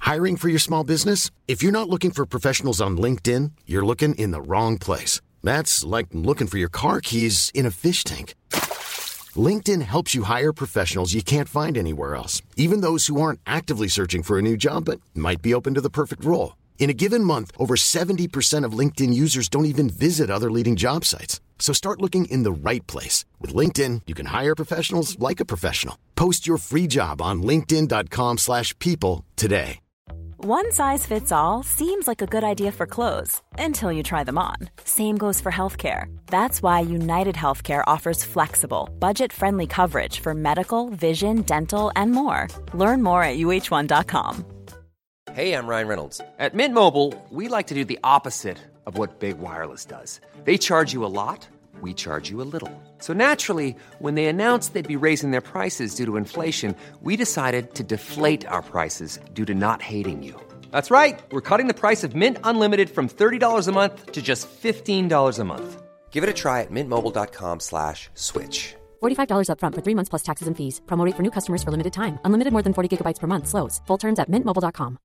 Hiring for your small business? If you're not looking for professionals on LinkedIn, you're looking in the wrong place. That's like looking for your car keys in a fish tank. LinkedIn helps you hire professionals you can't find anywhere else, even those who aren't actively searching for a new job but might be open to the perfect role. In a given month, over 70% of LinkedIn users don't even visit other leading job sites. So start looking in the right place. With LinkedIn, you can hire professionals like a professional. Post your free job on linkedin.com/people today. One size fits all seems like a good idea for clothes until you try them on. Same goes for healthcare. That's why United Healthcare offers flexible, budget-friendly coverage for medical, vision, dental, and more. Learn more at uh1.com. Hey, I'm Ryan Reynolds. At Mint Mobile, we like to do the opposite of what Big Wireless does. They charge you a lot, we charge you a little. So naturally, when they announced they'd be raising their prices due to inflation, we decided to deflate our prices due to not hating you. That's right. We're cutting the price of Mint Unlimited from $30 a month to just $15 a month. Give it a try at mintmobile.com/switch. $45 up front for 3 months plus taxes and fees. Promo rate for new customers for limited time. Unlimited more than 40 gigabytes per month slows. Full terms at mintmobile.com.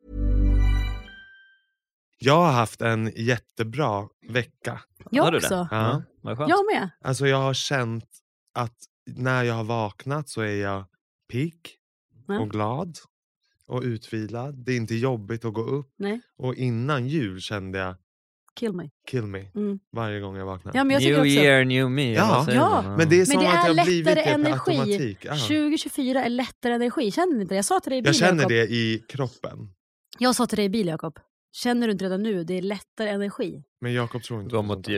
Jag har haft en jättebra vecka. Jag också. Ja. Jag med. Alltså jag har känt att när jag har vaknat så är jag pigg och glad och utvilad. Det är inte jobbigt att gå upp. Nej. Och innan jul kände jag kill me. Varje gång jag vaknar. Ja, men jag new också. year, new me. Ja. Men det är som men det att är jag har blivit lättare det per energi. automatik. Ja. 2024 är lättare energi. Känner ni inte det? Jag sa till dig i bil, Jag känner Jacob. det i kroppen. Jag sa till dig i bil, Jakob. Känner du inte redan nu? Det är lättare energi. Men Jakob tror inte Gå på mot sånt.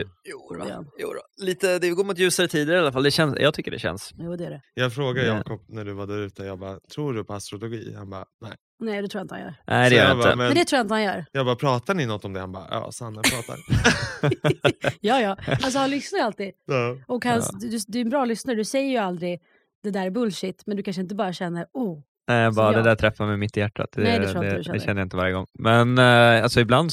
lite, det går mot ljusare tider i alla fall. Det känns, jag tycker det känns. Jo, det är det. Jag frågade Jakob när du var där ute. Jag bara, tror du på astrologi? Han bara, nej. Nej, det tror jag inte han gör. Nej, det Så gör jag inte. bara, Men det tror jag inte han gör. Jag bara, pratar ni något om det? Han bara, ja, Sanne pratar. Ja. Alltså han lyssnar alltid. Ja. Och du är en bra lyssnare. Du säger ju aldrig det där är bullshit. Men du kanske inte bara känner, Nej, bara det där träffar med mitt i hjärtat. Nej, det tror jag inte du känner. Det känner jag inte varje gång. Men alltså ibland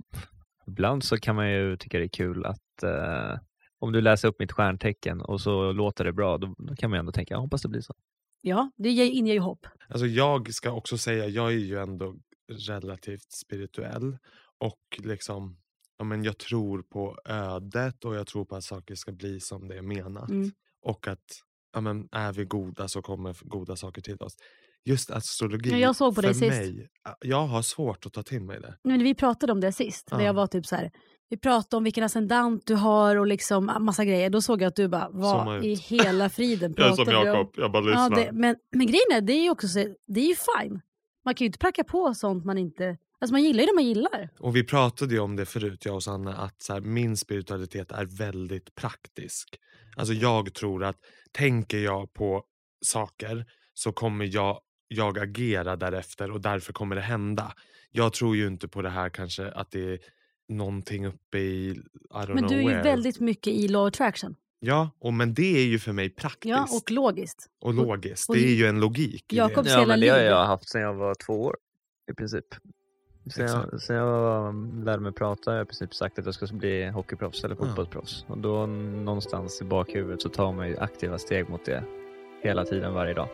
så kan man ju tycka det är kul att om du läser upp mitt stjärntecken och så låter det bra, då kan man ändå tänka, jag hoppas det blir så. Ja, det inger ju hopp. Alltså jag ska också säga, jag är ju ändå relativt spirituell. Och liksom, ja, men jag tror på ödet och jag tror på att saker ska bli som det är menat. Och att ja, men, är vi goda så kommer goda saker till oss. Just astrologi, ja, jag såg på för det mig, sist. Jag har svårt att ta till mig det. Men vi pratade om det sist. När jag var typ så här, vi pratade om vilken ascendant du har och liksom massa grejer. Då såg jag att du bara, vad i hela friden jag är pratar som du om? Jakob, jag bara lyssnar. Ja, men grejen är, det är ju också så, det är ju fine. Man kan ju inte pracka på sånt man inte... Alltså man gillar ju det man gillar. Och vi pratade ju om det förut, jag och Sanna, att så här, min spiritualitet är väldigt praktisk. Alltså jag tror att tänker jag på saker så kommer jag agera därefter och därför kommer det hända. Jag tror ju inte på det här kanske att det är någonting uppe i I don't Men know du är ju where. väldigt mycket i law attraction. Ja, men det är ju för mig praktiskt. Ja, och logiskt. Och logiskt. Och det är ju en logik i Jakobs det. Ja, hela men det har liv. jag haft sedan jag var 2 år i princip. Sen jag lärde mig prata har jag i princip sagt att jag ska bli hockeyproffs eller fotbollsproffs. Och då någonstans i bakhuvudet så tar man ju aktiva steg mot det hela tiden, varje dag.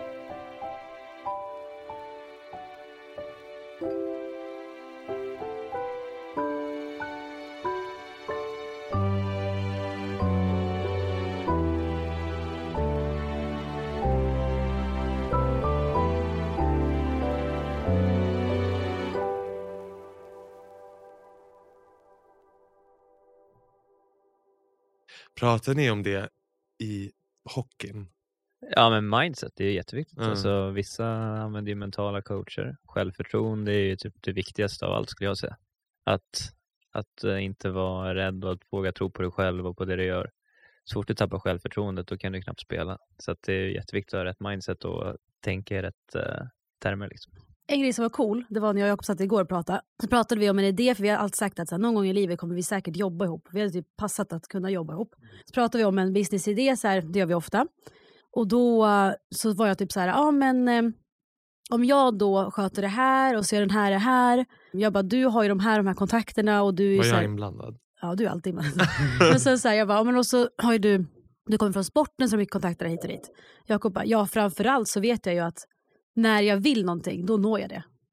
Pratar ni om det i hockeyn? Ja, men mindset är ju jätteviktigt. Alltså, vissa använder ju mentala coacher. Självförtroende är ju typ det viktigaste av allt, skulle jag säga. Att inte vara rädd och att våga tro på dig själv och på det du gör. Så fort du tappar självförtroendet, då kan du knappt spela. Så att det är jätteviktigt att ha rätt mindset och tänka i rätt termer liksom. En grej som var cool, det var när jag och Jakob satt igår och pratade. Så pratade vi om en idé, för vi har alltid sagt att så här, någon gång i livet kommer vi säkert jobba ihop. Vi hade typ passat att kunna jobba ihop. Så pratade vi om en businessidé, så här, det gör vi ofta. Och då så var jag typ så här, men om jag då sköter det här och ser den här det här. Jag bara, du har ju de här kontakterna och du är var så jag här, inblandad? Ja, du är alltid inblandad. Men sen så här, jag bara, men och så har ju du kommer från sporten så mycket kontakter hit och dit. Jakob bara, ja, framförallt så vet jag ju att när jag vill någonting, då når jag det.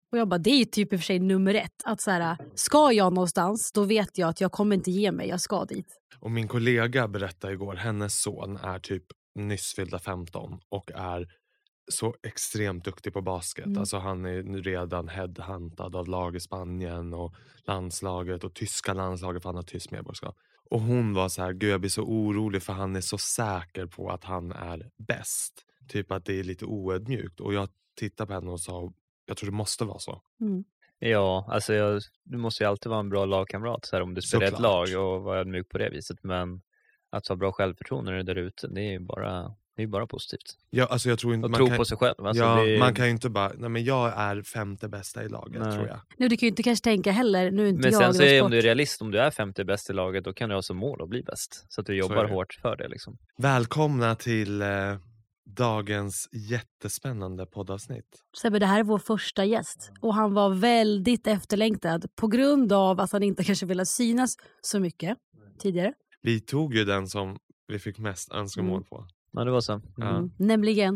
Och jag bara, det är ju typ i och för sig nummer 1. Att så här, ska jag någonstans, då vet jag att jag kommer inte ge mig, jag ska dit. Och min kollega berättade igår, hennes son är typ nyss fyllda 15 och är så extremt duktig på basket. Alltså han är nu redan headhuntad av lag i Spanien och landslaget och tyska landslaget, för han har tysk medborgarskap. Och hon var så här, gud jag blir så orolig för han är så säker på att han är bäst. Typ att det är lite oödmjukt. Och jag tittade på henne och sa, jag tror det måste vara så. Ja, alltså du måste ju alltid vara en bra lagkamrat så här, om du spelar ett lag och vara ödmjuk på det viset. Men att ha bra självförtroende där ute, det är ju bara positivt. Ja, alltså jag tror inte, och tro på sig själv. Alltså man kan ju inte bara, nej men jag är 5:e bästa i laget, tror jag. Nu, du kan ju inte kanske tänka heller, nu är inte men jag. Men sen så är om du är realist, om du är 5:e bäst i laget, då kan du ha som mål att bli bäst. Så att du jobbar hårt för det liksom. Välkomna till dagens jättespännande poddavsnitt. Sebbe, det här är vår första gäst. Och han var väldigt efterlängtad på grund av att han inte kanske ville synas så mycket tidigare. Vi tog ju den som vi fick mest önskemål på. Ja, det var så. Nämligen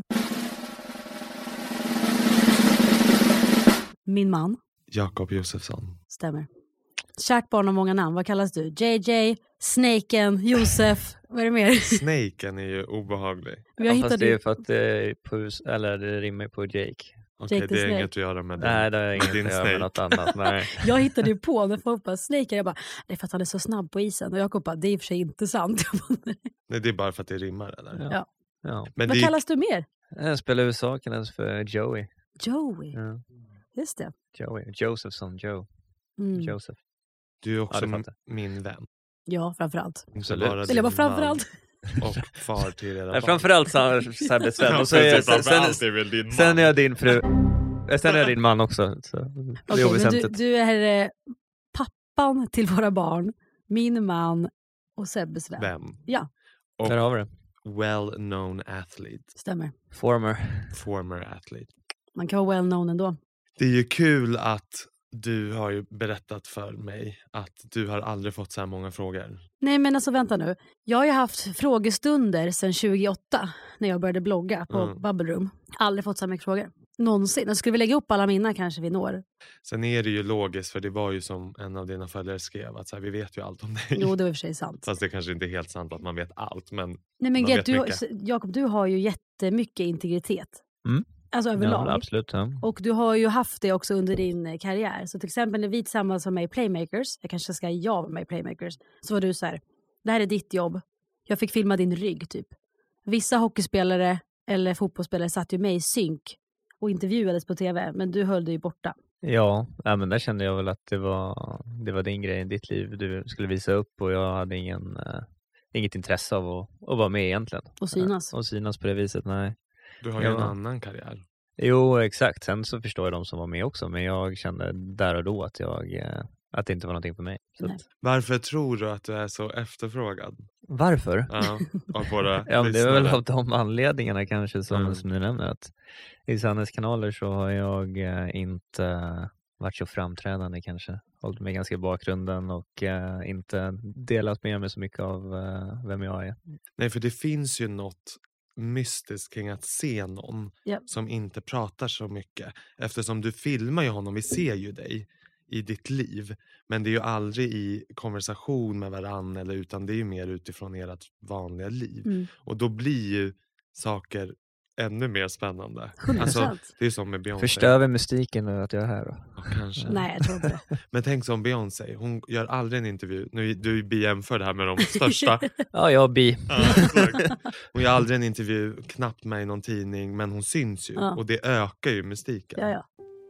min man. Jakob Josefsson. Stämmer. Kärt barn av många namn. Vad kallas du? JJ, Snaken, Josef. Vad är det mer? Snaken är ju obehaglig. Fast det är för att det rimmar på Jake. Okej, det är inget att göra med nej, det är inget att göra med något annat. Nej. Jag hittade ju på när folk bara Snake. Jag bara, det är för att han är så snabb på isen. Och Jakob bara, det är i och för sig inte sant. Nej, det är bara för att det rimmar eller? Ja. Men vad kallas du mer? Jag spelar i USA, kallas för Joey. Joey? Ja. Just det. Joey. Josephson, Joe. Joseph. Du är också min vän. Ja, framförallt. Absolut. Eller bara framförallt. Och far till era barn. Framförallt Sebbes vän. Och så sen är jag din fru. Sen är jag din man också. Så det är oväsentligt. Du är pappan till våra barn, min man och Sebbes vän. Ja. Och där har vi det. Well-known athlete. Stämmer. Former athlete. Man kan vara well-known ändå. Det är ju kul att du har ju berättat för mig att du har aldrig fått så här många frågor. Nej, men alltså vänta nu. Jag har ju haft frågestunder sedan 2008 när jag började blogga på Bubble Room. Aldrig fått så mycket frågor. Någonsin. Jag skulle vi lägga upp alla mina kanske vid når. Sen är det ju logiskt, för det var ju som en av dina följare skrev att så här, vi vet ju allt om dig. Jo, det är i och för sig sant. Fast det kanske inte är helt sant att man vet allt. Men nej, men Jakob, du har ju jättemycket integritet. Alltså överlag. Ja, absolut. Ja. Och du har ju haft det också under din karriär. Så till exempel när vi tillsammans var med i Playmakers, jag kanske ska vara med i Playmakers, så var du så här, det här är ditt jobb. Jag fick filma din rygg typ. Vissa hockeyspelare eller fotbollsspelare satt ju med i synk och intervjuades på tv, men du höll dig borta. Ja, men där kände jag väl att det var din grej i ditt liv du skulle visa upp, och jag hade inget intresse av att vara med egentligen. Och synas. Och synas på det viset, nej. Du har ju en annan karriär. Jo, exakt. Sen så förstår jag de som var med också, men jag kände där och då att det inte var någonting för mig. Så varför tror du att du är så efterfrågad? Varför? Ja, av våra ja, det är väl av de anledningarna kanske som du nämner, att i Sannes kanaler så har jag inte varit så framträdande kanske. Hållit mig ganska i bakgrunden och inte delat med mig så mycket av vem jag är. Nej, för det finns ju något mystiskt kring att se någon som inte pratar så mycket. Eftersom du filmar ju honom, vi ser ju dig i ditt liv. Men det är ju aldrig i konversation med varann, eller utan det är ju mer utifrån ert vanliga liv. Och då blir ju saker ännu mer spännande. 100%. Alltså, det är som med Beyoncé. Förstör vi mystiken nu att jag är här då? Ja, kanske. Nej, jag tror inte det. Men tänk som Beyoncé, hon gör aldrig en intervju. Nu du jämför det här med de största. Ja, jag är bi. Hon gör aldrig en intervju, knappt med i någon tidning, men hon syns ju. Och det ökar ju mystiken. Ja.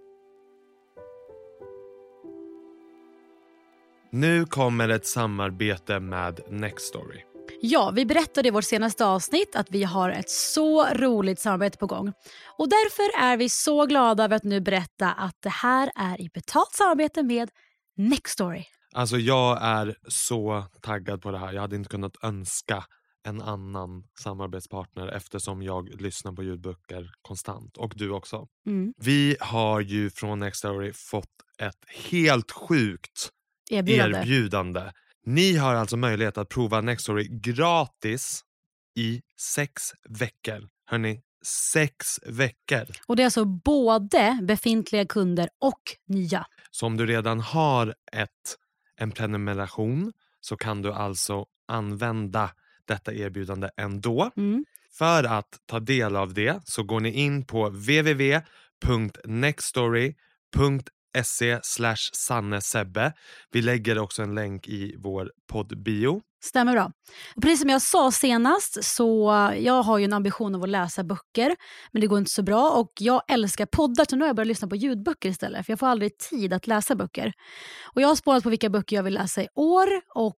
Nu kommer ett samarbete med Nextory. Ja, vi berättade i vårt senaste avsnitt att vi har ett så roligt samarbete på gång. Och därför är vi så glada över att nu berätta att det här är i betalt samarbete med Nextory. Alltså jag är så taggad på det här. Jag hade inte kunnat önska en annan samarbetspartner eftersom jag lyssnar på ljudböcker konstant. Och du också. Vi har ju från Nextory fått ett helt sjukt erbjudande. Ni har alltså möjlighet att prova Nextory gratis i 6 veckor. Hörrni, 6 veckor. Och det är alltså både befintliga kunder och nya. Så om du redan har en prenumeration så kan du alltså använda detta erbjudande ändå. För att ta del av det så går ni in på www.nextstory.se/sannesebbe. Vi lägger också en länk i vår poddbio. Stämmer bra. Och precis som jag sa senast så jag har ju en ambition av att läsa böcker. Men det går inte så bra och jag älskar poddar så nu har jag börjat lyssna på ljudböcker istället. För jag får aldrig tid att läsa böcker. Och jag har spårat på vilka böcker jag vill läsa i år och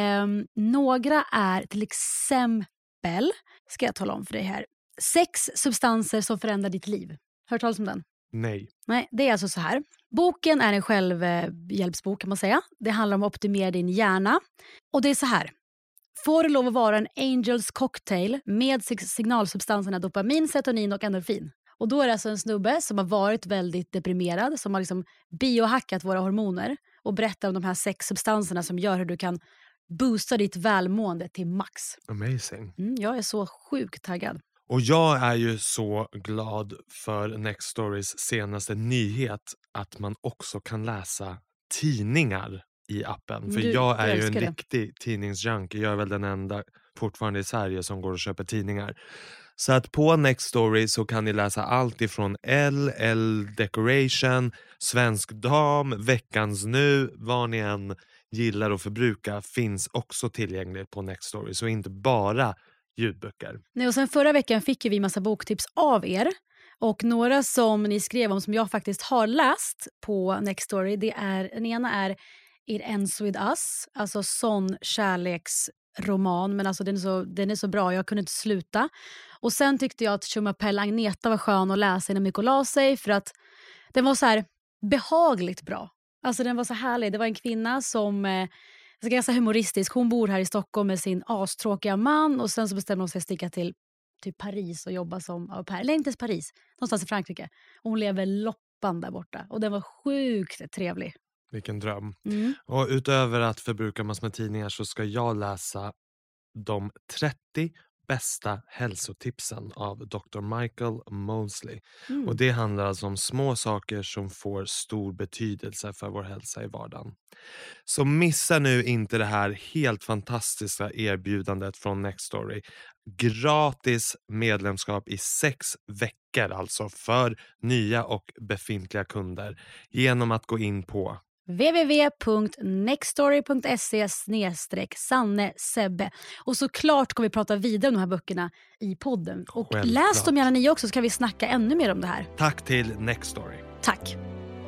några är till exempel, ska jag tala om för dig här, 6 substanser som förändrar ditt liv. Hört talas om den? Nej. Nej, det är alltså så här. Boken är en självhjälpsbok kan man säga. Det handlar om att optimera din hjärna. Och det är så här. Får det lov att vara en Angels cocktail med signalsubstanserna dopamin, serotonin och endorfin. Och då är det alltså en snubbe som har varit väldigt deprimerad. Som har liksom biohackat våra hormoner. Och berättar om de här 6 substanserna som gör hur du kan boosta ditt välmående till max. Amazing. Jag är så sjukt taggad. Och jag är ju så glad för Nextorys senaste nyhet att man också kan läsa tidningar i appen. För jag är ju en riktig tidningsjunkie. Jag är väl den enda fortfarande i Sverige som går och köper tidningar. Så att på Nextory så kan ni läsa allt ifrån L Decoration, Svensk Dam, Veckans Nu, vad ni än gillar att förbruka finns också tillgängligt på Nextory. Så inte bara ljudböcker. Nej, och sen förra veckan fick vi massa boktips av er. Och några som ni skrev om som jag faktiskt har läst på Nextory. Den ena är It Ends With Us. Alltså sån kärleksroman. Men alltså den är så bra, jag kunde inte sluta. Och sen tyckte jag att Chumapelle Agneta var skön att läsa innan mycket la sig. För att den var så här behagligt bra. Alltså den var så härlig. Det var en kvinna som... ganska humoristisk. Hon bor här i Stockholm med sin astråkiga man. Och sen så bestämmer hon sig att sticka till Paris och jobba som au pair. Eller inte ens Paris. Någonstans i Frankrike. Och hon lever loppan där borta. Och den var sjukt trevlig. Vilken dröm. Och utöver att förbruka massor med tidningar så ska jag läsa de 30 bästa hälsotipsen av Dr. Michael Mosley. Och det handlar alltså om små saker som får stor betydelse för vår hälsa i vardagen. Så missa nu inte det här helt fantastiska erbjudandet från Nextory. Gratis medlemskap i 6 veckor alltså för nya och befintliga kunder genom att gå in på www.nextory.se/sannesebbe. Och såklart kommer vi prata vidare om de här böckerna i podden. Och självklart. Läs dem gärna ni också så kan vi snacka ännu mer om det här. Tack till Nextory. Tack.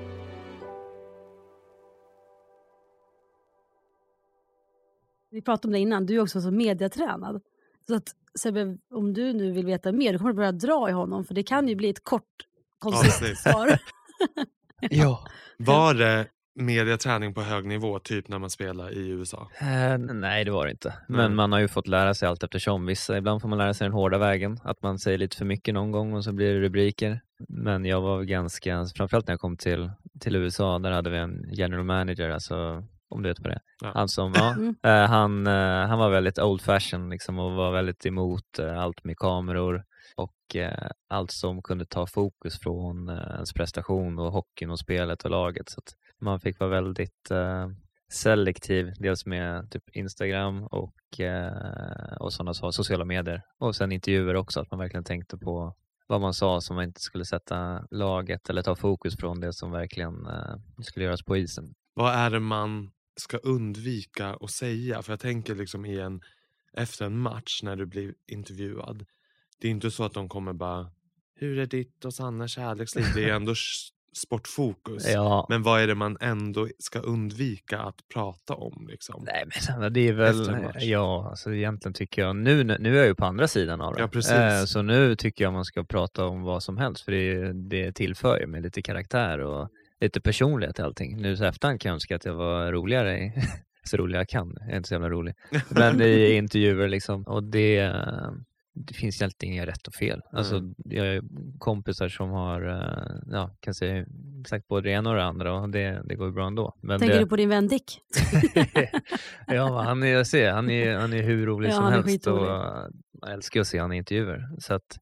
Vi pratade om det innan, du är också så mediatränad. Så att Sebbe, om du nu vill veta mer, du kommer börja dra i honom. För det kan ju bli ett kort konstigt svar. Ja. Var det mediaträning på hög nivå typ när man spelar i USA? Nej, det var det inte. Men man har ju fått lära sig allt eftersom. Ibland får man lära sig den hårda vägen. Att man säger lite för mycket någon gång och så blir det rubriker. Men jag var ganska, framförallt när jag kom till USA, där hade vi en general manager, alltså om du vet på det. Ja. Han som han var väldigt old fashion liksom, och var väldigt emot allt med kameror och allt som kunde ta fokus från ens prestation och hockeyn och spelet och laget. Så att man fick vara väldigt selektiv, dels med typ Instagram och sådana sociala medier. Och sen intervjuer också, att man verkligen tänkte på vad man sa som man inte skulle sätta laget eller ta fokus från det som verkligen skulle göras på isen. Vad är det man ska undvika att säga? För jag tänker liksom efter en match när du blir intervjuad. Det är inte så att de kommer bara, hur är ditt och Sannas kärleksliv? Det är ändå sportfokus. Ja. Men vad är det man ändå ska undvika att prata om liksom? Nej, men det är väl, ja, alltså egentligen tycker jag, nu är jag ju på andra sidan av det. Ja, precis. Så nu tycker jag man ska prata om vad som helst, för det tillför med lite karaktär och lite personlighet till allting. Nu så efterhand kan jag önska att jag var roligare så rolig jag kan. Jag är inte så jävla rolig. Men i intervjuer liksom, och det finns egentligen inga rätt och fel. Alltså jag har kompisar som har kan säga sagt både det ena och det andra, och det går ju bra ändå. Men tänker du på din vän Dick? Ja, han är hur rolig som helst, och jag älskar att se han i intervjuer. Så att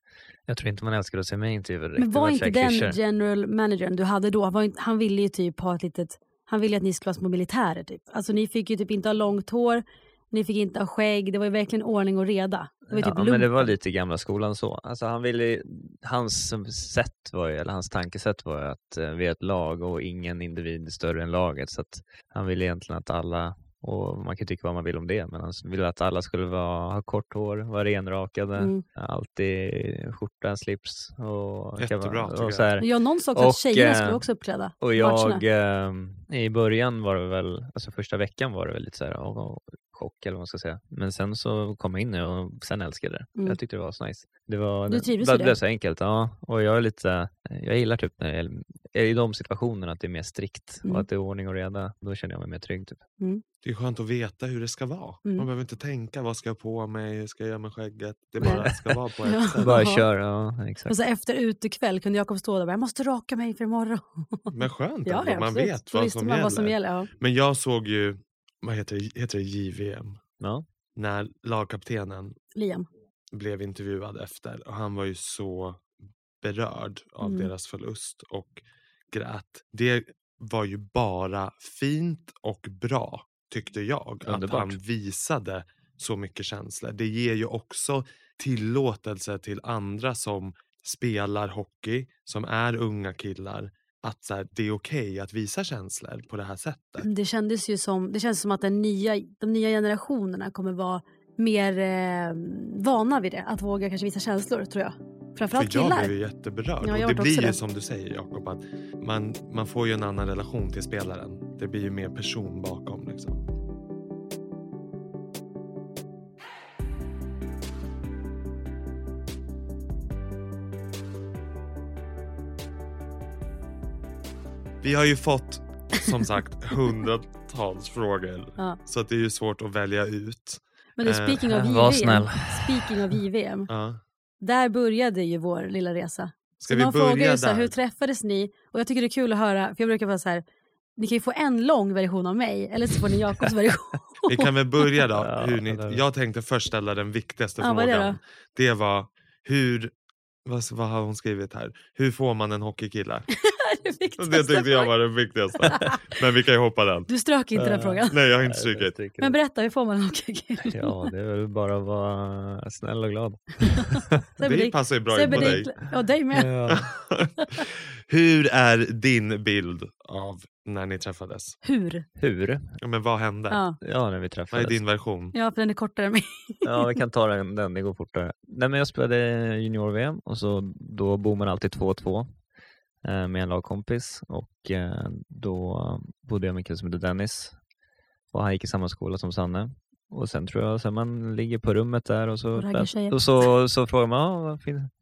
Jag tror inte man älskar att se mig intervjuer. Men var inte den general managern du hade då, han ville ju typ ha ett litet, han ville att ni skulle vara små militärer typ. Alltså ni fick ju typ inte ha långt hår, ni fick inte ha skägg, det var ju verkligen ordning och reda. Det var typ men det var lite gamla skolan så. Alltså han ville, hans tankesätt var ju att vi är ett lag och ingen individ är större än laget. Så att han ville egentligen att alla, och man kan tycka vad man vill om det, men han ville att alla skulle ha kort hår, vara renrakade, alltid skjorta, slips och jättebra, och så här. Ja, någon sa också att tjejerna skulle också uppklädda. Och jag i början var det väl, alltså första veckan var det väl lite så här chock eller vad man ska säga. Men sen så kom jag in och sen älskade det. Jag tyckte det var så nice. Du trivdes i det? Det blev så enkelt, ja. Och jag är lite, jag gillar typ när i de situationerna att det är mer strikt och att det är ordning och reda. Då känner jag mig mer trygg typ. Det är skönt att veta hur det ska vara. Man behöver inte tänka, vad ska jag på mig, hur ska jag göra med skägget. Det bara ska vara på ett sätt. Bara kör, ja, exakt. Och så efter utekväll kunde Jakob stå där och bara, jag måste raka mig för imorgon. Men skönt, ja, man vet vad som gäller. Ja. Men jag såg ju, vad heter det JVM? Ja. När lagkaptenen Liam blev intervjuad efter. Och han var ju så berörd av deras förlust och grät. Det var ju bara fint och bra, tyckte jag. Underbart. Att han visade så mycket känslor. Det ger ju också tillåtelse till andra som spelar hockey, som är unga killar, att så här, det är okej att visa känslor på det här sättet. Det känns som att de nya generationerna kommer vara mer vana vid det. Att våga kanske visa känslor, tror jag. Framförallt killar. För jag blev ju jätteberörd. Ja, och det blir ju det. som du säger, Jakob, att man får ju en annan relation till spelaren. Det blir ju mer person bakom liksom. Vi har ju fått, som sagt, hundratals frågor. Ja. Så att det är ju svårt att välja ut. Men du, speaking of JVM. Där började ju vår lilla resa. Ska vi börja frågar ju där? Hur träffades ni? Och jag tycker det är kul att höra, för jag brukar vara så här, ni kan ju få en lång version av mig, eller så får ni Jakobs version. Vi kan väl börja då. Jag tänkte först ställa den viktigaste frågan. Det var vad har hon skrivit här? Hur får man en hockeykille? Det tyckte jag var den viktigaste. Men vi kan ju hoppa den. Du strök inte den frågan. Nej, jag har inte strykit. Men berätta, hur får man en hockeykille? Ja, det är väl bara att vara snäll och glad. Det passar ju bra in på dig. Ja, dig med. Ja. Hur är din bild av när ni träffades? Hur? Ja, men vad hände? Ja, när vi träffades. Vad är din version? Ja, för den är kortare än mig. Ja, vi kan ta den, det går fortare. Nej, men jag spelade junior-VM och så då bor man alltid 2-2 med en lagkompis, och då bodde jag med en kille som heter Dennis och han gick i samma skola som Sanne. Och sen tror jag, sen man ligger på rummet där och så frågar man,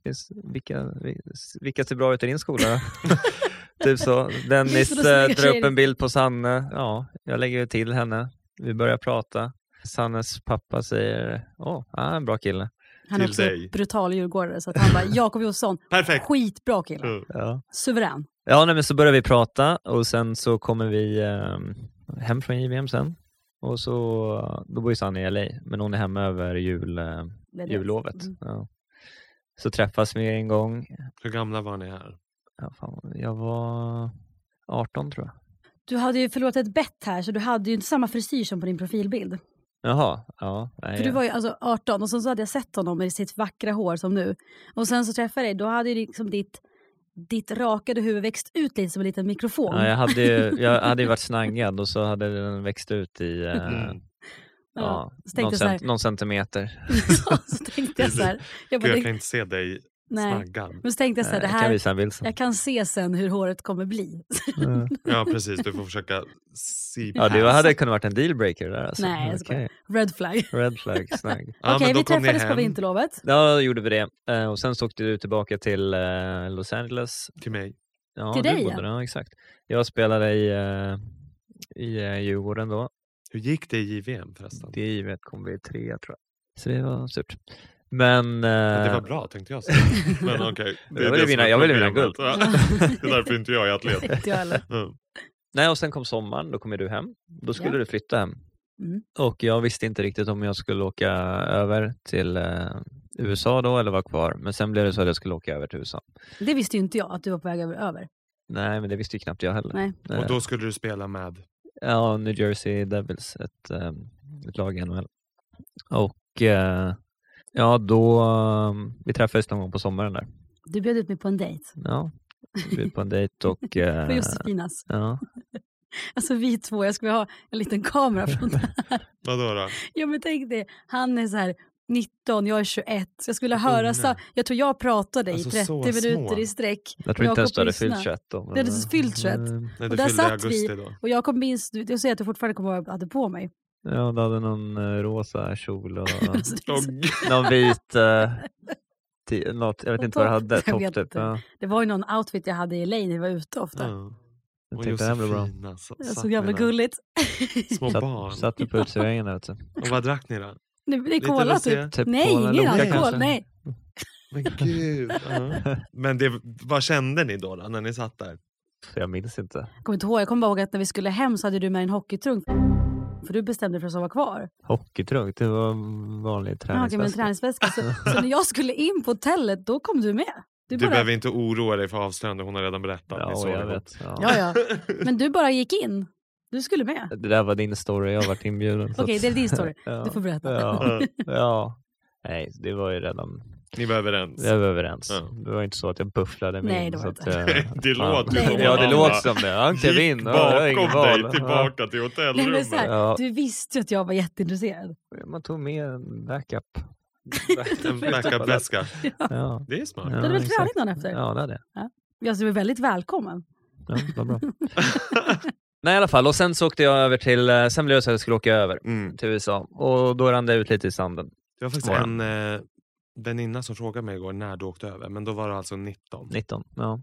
vilka ser bra ut i din skola? Typ så. Dennis drar upp en bild på Sanne. Ja, jag lägger till henne. Vi börjar prata. Sannes pappa säger, en bra kille. Han är också brutal djurgårdare, så att han bara, Jakob Jonsson, perfekt, skitbra kille. Ja. Suverän. Ja, men så börjar vi prata och sen så kommer vi hem från JVM sen. Och så, då bor ju Sanne i LA, men hon är hemma över jullovet. Ja. Så träffas vi en gång. Hur gamla var ni här? Ja, fan, jag var 18 tror jag. Du hade ju förlorat ett bett här, så du hade ju inte samma frisyr som på din profilbild. Jaha, ja. Nej, för du var ju alltså 18 och så hade jag sett honom med sitt vackra hår som nu. Och sen så träffade jag dig, då hade ju liksom ditt rakade huvud växt ut lite som en liten mikrofon. Ja, jag hade ju varit snaggad och så hade den växt ut i någon centimeter. Så tänkte jag så här. Jag kan inte se dig snaggad. Men så tänkte jag så här, det här, jag kan se sen hur håret kommer bli. Ja, precis. Du får försöka Ja, det hade kunnat varit en dealbreaker där. Alltså. Nej, jag ska Red flag. Red flag, snagg. Okej, vi träffades på vinterlovet. Ja, gjorde vi det. Och sen så åkte du tillbaka till Los Angeles. Till mig. Ja, till dig, ja. Ja, exakt. Jag spelade i Djurgården då. Hur gick det i JVM förresten? Det i JVM kom vi 3, tror jag. Så det var surt. Men det var bra, tänkte jag säga. Men okej. Jag ville vinna guld. Det är därför inte jag är atlet. Inte jag heller. Nej, och sen kom sommaren, då kom du hem. Då skulle du flytta hem. Och jag visste inte riktigt om jag skulle åka över till USA då eller var kvar. Men sen blev det så att jag skulle åka över till USA. Det visste ju inte jag, att du var på väg över. Nej, men det visste ju knappt jag heller. Nej. Och då skulle du spela med? Ja, New Jersey Devils, ett lag i NHL. Och då vi träffades någon gång på sommaren där. Du bjöd ut mig på en dejt. Ja, vi bjöd på en dejt och... För Josefinas. Ja. Alltså vi två, jag skulle ha en liten kamera från det här. Vadå då? Ja men tänk det, han är så här 19, jag är 21. Så jag skulle höra så, jag tror jag pratade Alltså, i 30 minuter i sträck. Jag tror inte ens du hade fyllt 21 då. Det hade fyllt 21. Nej, och där satt vi och jag kom minst, jag säger att du fortfarande kommer att hade på mig. Ja, du hade någon rosa kjol och Alltså, någon vit något, jag vet inte vad du hade, topp typ. Ja. Det var ju någon outfit jag hade i LA när vi var ute ofta. Ja. Jag Och tänkte det här blir bra. Josefina Det var så jävla gulligt. Små barn. Satt du på uteserveringen där ute. Och vad drack ni då? Det är Lite cola rosé? typ. Nej, ingen alkohol. Nej. Men gud. Men vad kände ni då när ni satt där? Jag minns inte. Jag kommer inte ihåg, jag kommer bara ihåg att när vi skulle hem så hade du med en hockeytrunk. För du bestämde dig för att sova kvar. Hockeytrunk, det var en vanlig träningsväska. Ja, men en träningsväska. Så när jag skulle in på hotellet, då kom du med. Du behöver inte oroa dig för avslöjande, hon har redan berättat. Ja, jag vet. Ja. Men du bara gick in. Du skulle med. Det där var din story, jag har varit inbjuden. Okej, det är din story. Ja. Du får berätta. Ja. Nej, det var ju redan... Ni var överens? Jag var överens. Ja. Det var inte så att jag bufflade mig. Nej, det var inte. Det låter som ja, det låter som det. Han klev in. Bakom dig tillbaka till hotellrummet. Nej, men du visste ju att jag var jätteintresserad. Man tog med en backup. En backup-väska. Ja. Det är smart. Du hade väl tränat någon efter? Ja, det hade jag. Jag är väldigt välkommen. Ja, vad bra. Nej, i alla fall. Och sen så åkte jag över till... Sen blev det så att jag skulle åka över till USA. Och då rann det ut lite i sanden. Det var faktiskt en väninna som frågade mig igår när du åkte över. Men då var det alltså 19. 19, ja.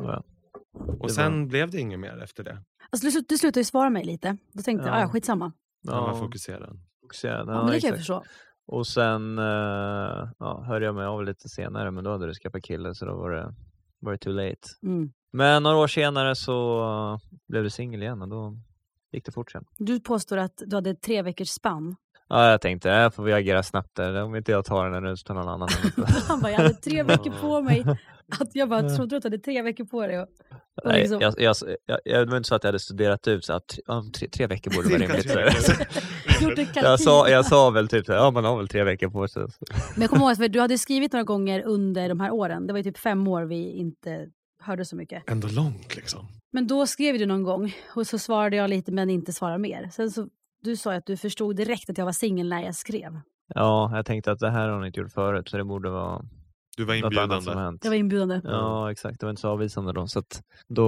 Och sen blev det inget mer efter det. Alltså, du slutade ju svara mig lite. Då tänkte jag, skitsamma. Ja, man fokuserade. Ja, men det kan jag förstå. Och sen hörde jag mig av lite senare. Men då hade du skaffat kille, så då var det too late. Men några år senare så blev du singel igen. Och då gick det fort sen. Du påstår att du hade 3 veckors spann. Ja, jag tänkte, här får vi agera snabbt där. Om inte jag tar den nu så tar någon annan. Han bara, jag hade 3 veckor på mig. Att jag bara trodde att du hade 3 veckor på dig. Nej, liksom... jag var inte så att jag hade studerat ut så att 3 veckor borde vara rimligt. jag sa väl typ, man har väl 3 veckor på sig. Men jag kommer ihåg att du hade skrivit några gånger under de här åren. Det var ju typ 5 år vi inte hörde så mycket. Ändå långt liksom. Men då skrev du någon gång och så svarade jag lite men inte svarade mer. Sen så du sa att du förstod direkt att jag var singel när jag skrev. Ja, jag tänkte att det här har ni inte gjort förut så det borde vara... Du var inbjudande. Jag var inbjudande. Ja, exakt. Det var inte så avvisande då. Så att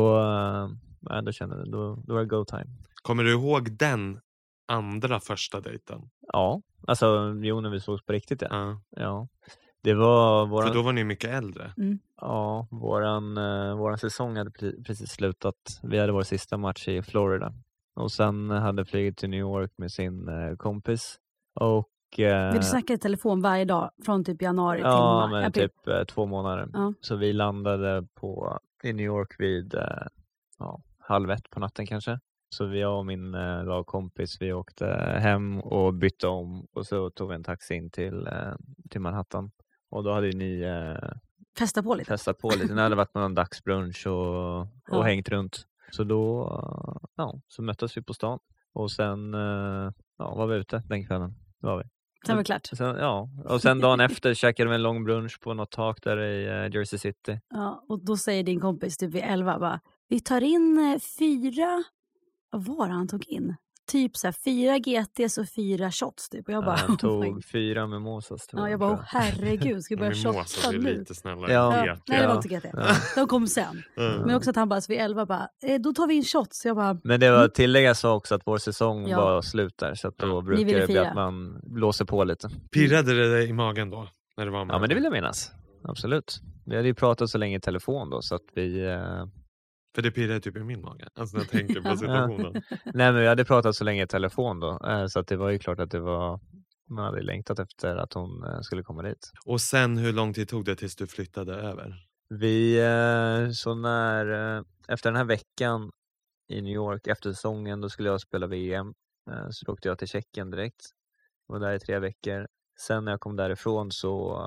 då kände jag, då var det go time. Kommer du ihåg den andra första dejten? Ja, alltså när vi sågs på riktigt. Ja. Det var För då var ni mycket äldre. Ja, våran säsong hade precis slutat. Vi hade vår sista match i Florida. Och sen hade flugit till New York med sin kompis. Och du snackade i telefon varje dag från typ januari till maj? Ja, men typ 2 månader. Ja. Så vi landade i New York vid 1:30 på natten kanske. Så jag och min lagkompis, vi åkte hem och bytte om. Och så tog vi en taxi in till Manhattan. Och då hade ni festat på lite. Det hade varit någon dagsbrunch och hängt runt. Så då så möttes vi på stan. Och sen var vi ute den kvällen. Var vi. Sen var det klart. Och sen dagen efter käkade vi en lång brunch på något tak där i Jersey City. Ja, och då säger din kompis typ vid 11 bara, vi tar in 4, vad var det han tog in? Typ så här 4 GTs och 4 shots typ. Och jag bara, han tog 4 mimosas. Ja, jag bara, herregud, ska vi börja shotta nu? Lite snällare. Nej, det var inte GT. De kom sen. Men också att han bara, så vid 11 bara, då tar vi in shots. Jag bara, men det var tilläggas också att vår säsong var slut där. Så att då brukar det bli att man blåser på lite. Pirrade det dig i magen då? När det var med? Ja, men det vill jag minnas. Absolut. Vi hade ju pratat så länge i telefon då, så att vi... För det pirrar typ i min mage. Alltså när jag tänker på situationen. Nej, men vi hade pratat så länge i telefon då. Så att det var ju klart att man hade längtat efter att hon skulle komma dit. Och sen hur lång tid tog det tills du flyttade över? Efter den här veckan i New York, efter säsongen, då skulle jag spela VM. Så åkte jag till Tjeckien direkt. Och där i 3 veckor. Sen när jag kom därifrån så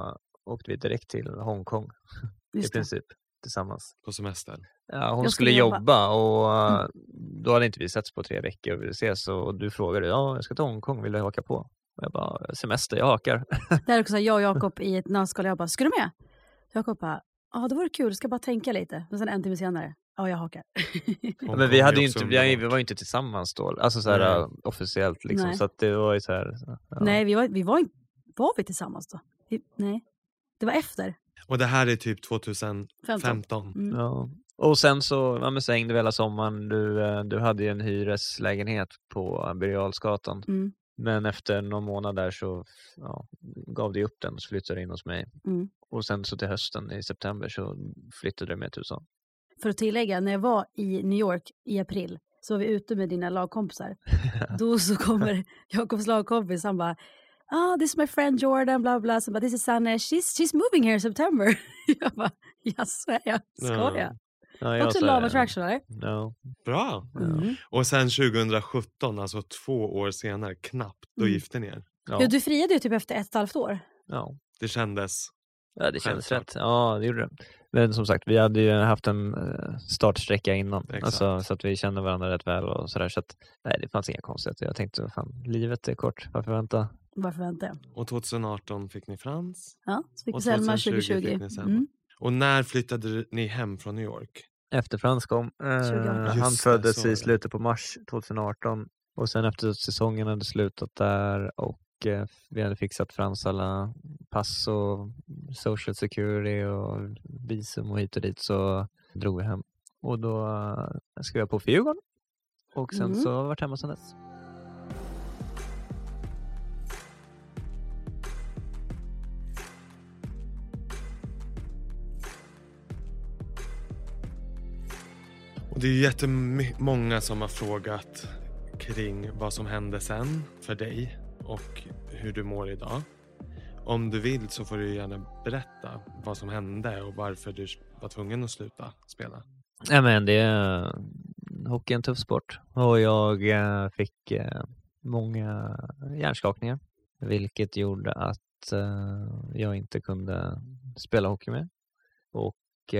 åkte vi direkt till Hongkong i princip tillsammans. På semester. Ja, hon Jag skulle jobba och då hade inte vi setts på 3 veckor och ville ses, och du frågade, jag ska till Hongkong, vill du haka på? Och jag bara, semester, jag hakar. Det är också så här, jag och Jakob i ett nötskal, jag bara, ska du med? Jakob bara, ja det vore kul, ska bara tänka lite. Men sen 1 timme senare, ja jag hakar. Men vi hade ju inte, vi var ju inte tillsammans då, alltså så här officiellt liksom. Nej. Så att det var ju så här. Ja. Nej, var vi tillsammans då? Nej, det var efter. Och det här är typ 2015. Ja. Och sen så, så hängde vi hela sommaren. Du hade ju en hyreslägenhet på Birger Jarlsgatan. Men efter någon månad där så gav du upp den och flyttade in hos mig. Och sen så till hösten i september så flyttade du med till USA. För att tillägga, när jag var i New York i april så var vi ute med dina lagkompisar. Då så kommer Jakobs lagkompis, han bara, this is my friend Jordan, bla bla. Så bara, this is Sanne, she's moving here in September. Jag bara, jaså, jag skojar. Ja, också Law of Attraction, eller? No. Bra. Och sen 2017, alltså 2 år senare, knappt, då gifte ni er. Ja, du friade ju typ efter 1,5 år. Ja. Det kändes... Ja, det kändes rätt. Ja, det gjorde det. Men som sagt, vi hade ju haft en startsträcka innan. Alltså, så att vi kände varandra rätt väl och sådär. Så att, nej, det fanns inga konstigheter. Jag tänkte, fan, livet är kort. Varför vänta? Och 2018 fick ni Frans. Ja, så fick och vi Selma 2020 fick ni Selma. Och när flyttade ni hem från New York? Efter Frans kom. Han föddes i slutet på mars 2018. Och sen efter att säsongen hade slutat där och vi hade fixat Frans alla pass och social security och visum och hit och dit, så drog vi hem. Och då skrev jag på för Djurgården. Och sen så har jag varit hemma sedan dess. Och det är jättemånga som har frågat kring vad som hände sen för dig och hur du mår idag. Om du vill så får du gärna berätta vad som hände och varför du var tvungen att sluta spela. Ja, men hockey är en tuff sport och jag fick många hjärnskakningar, vilket gjorde att jag inte kunde spela hockey med. Och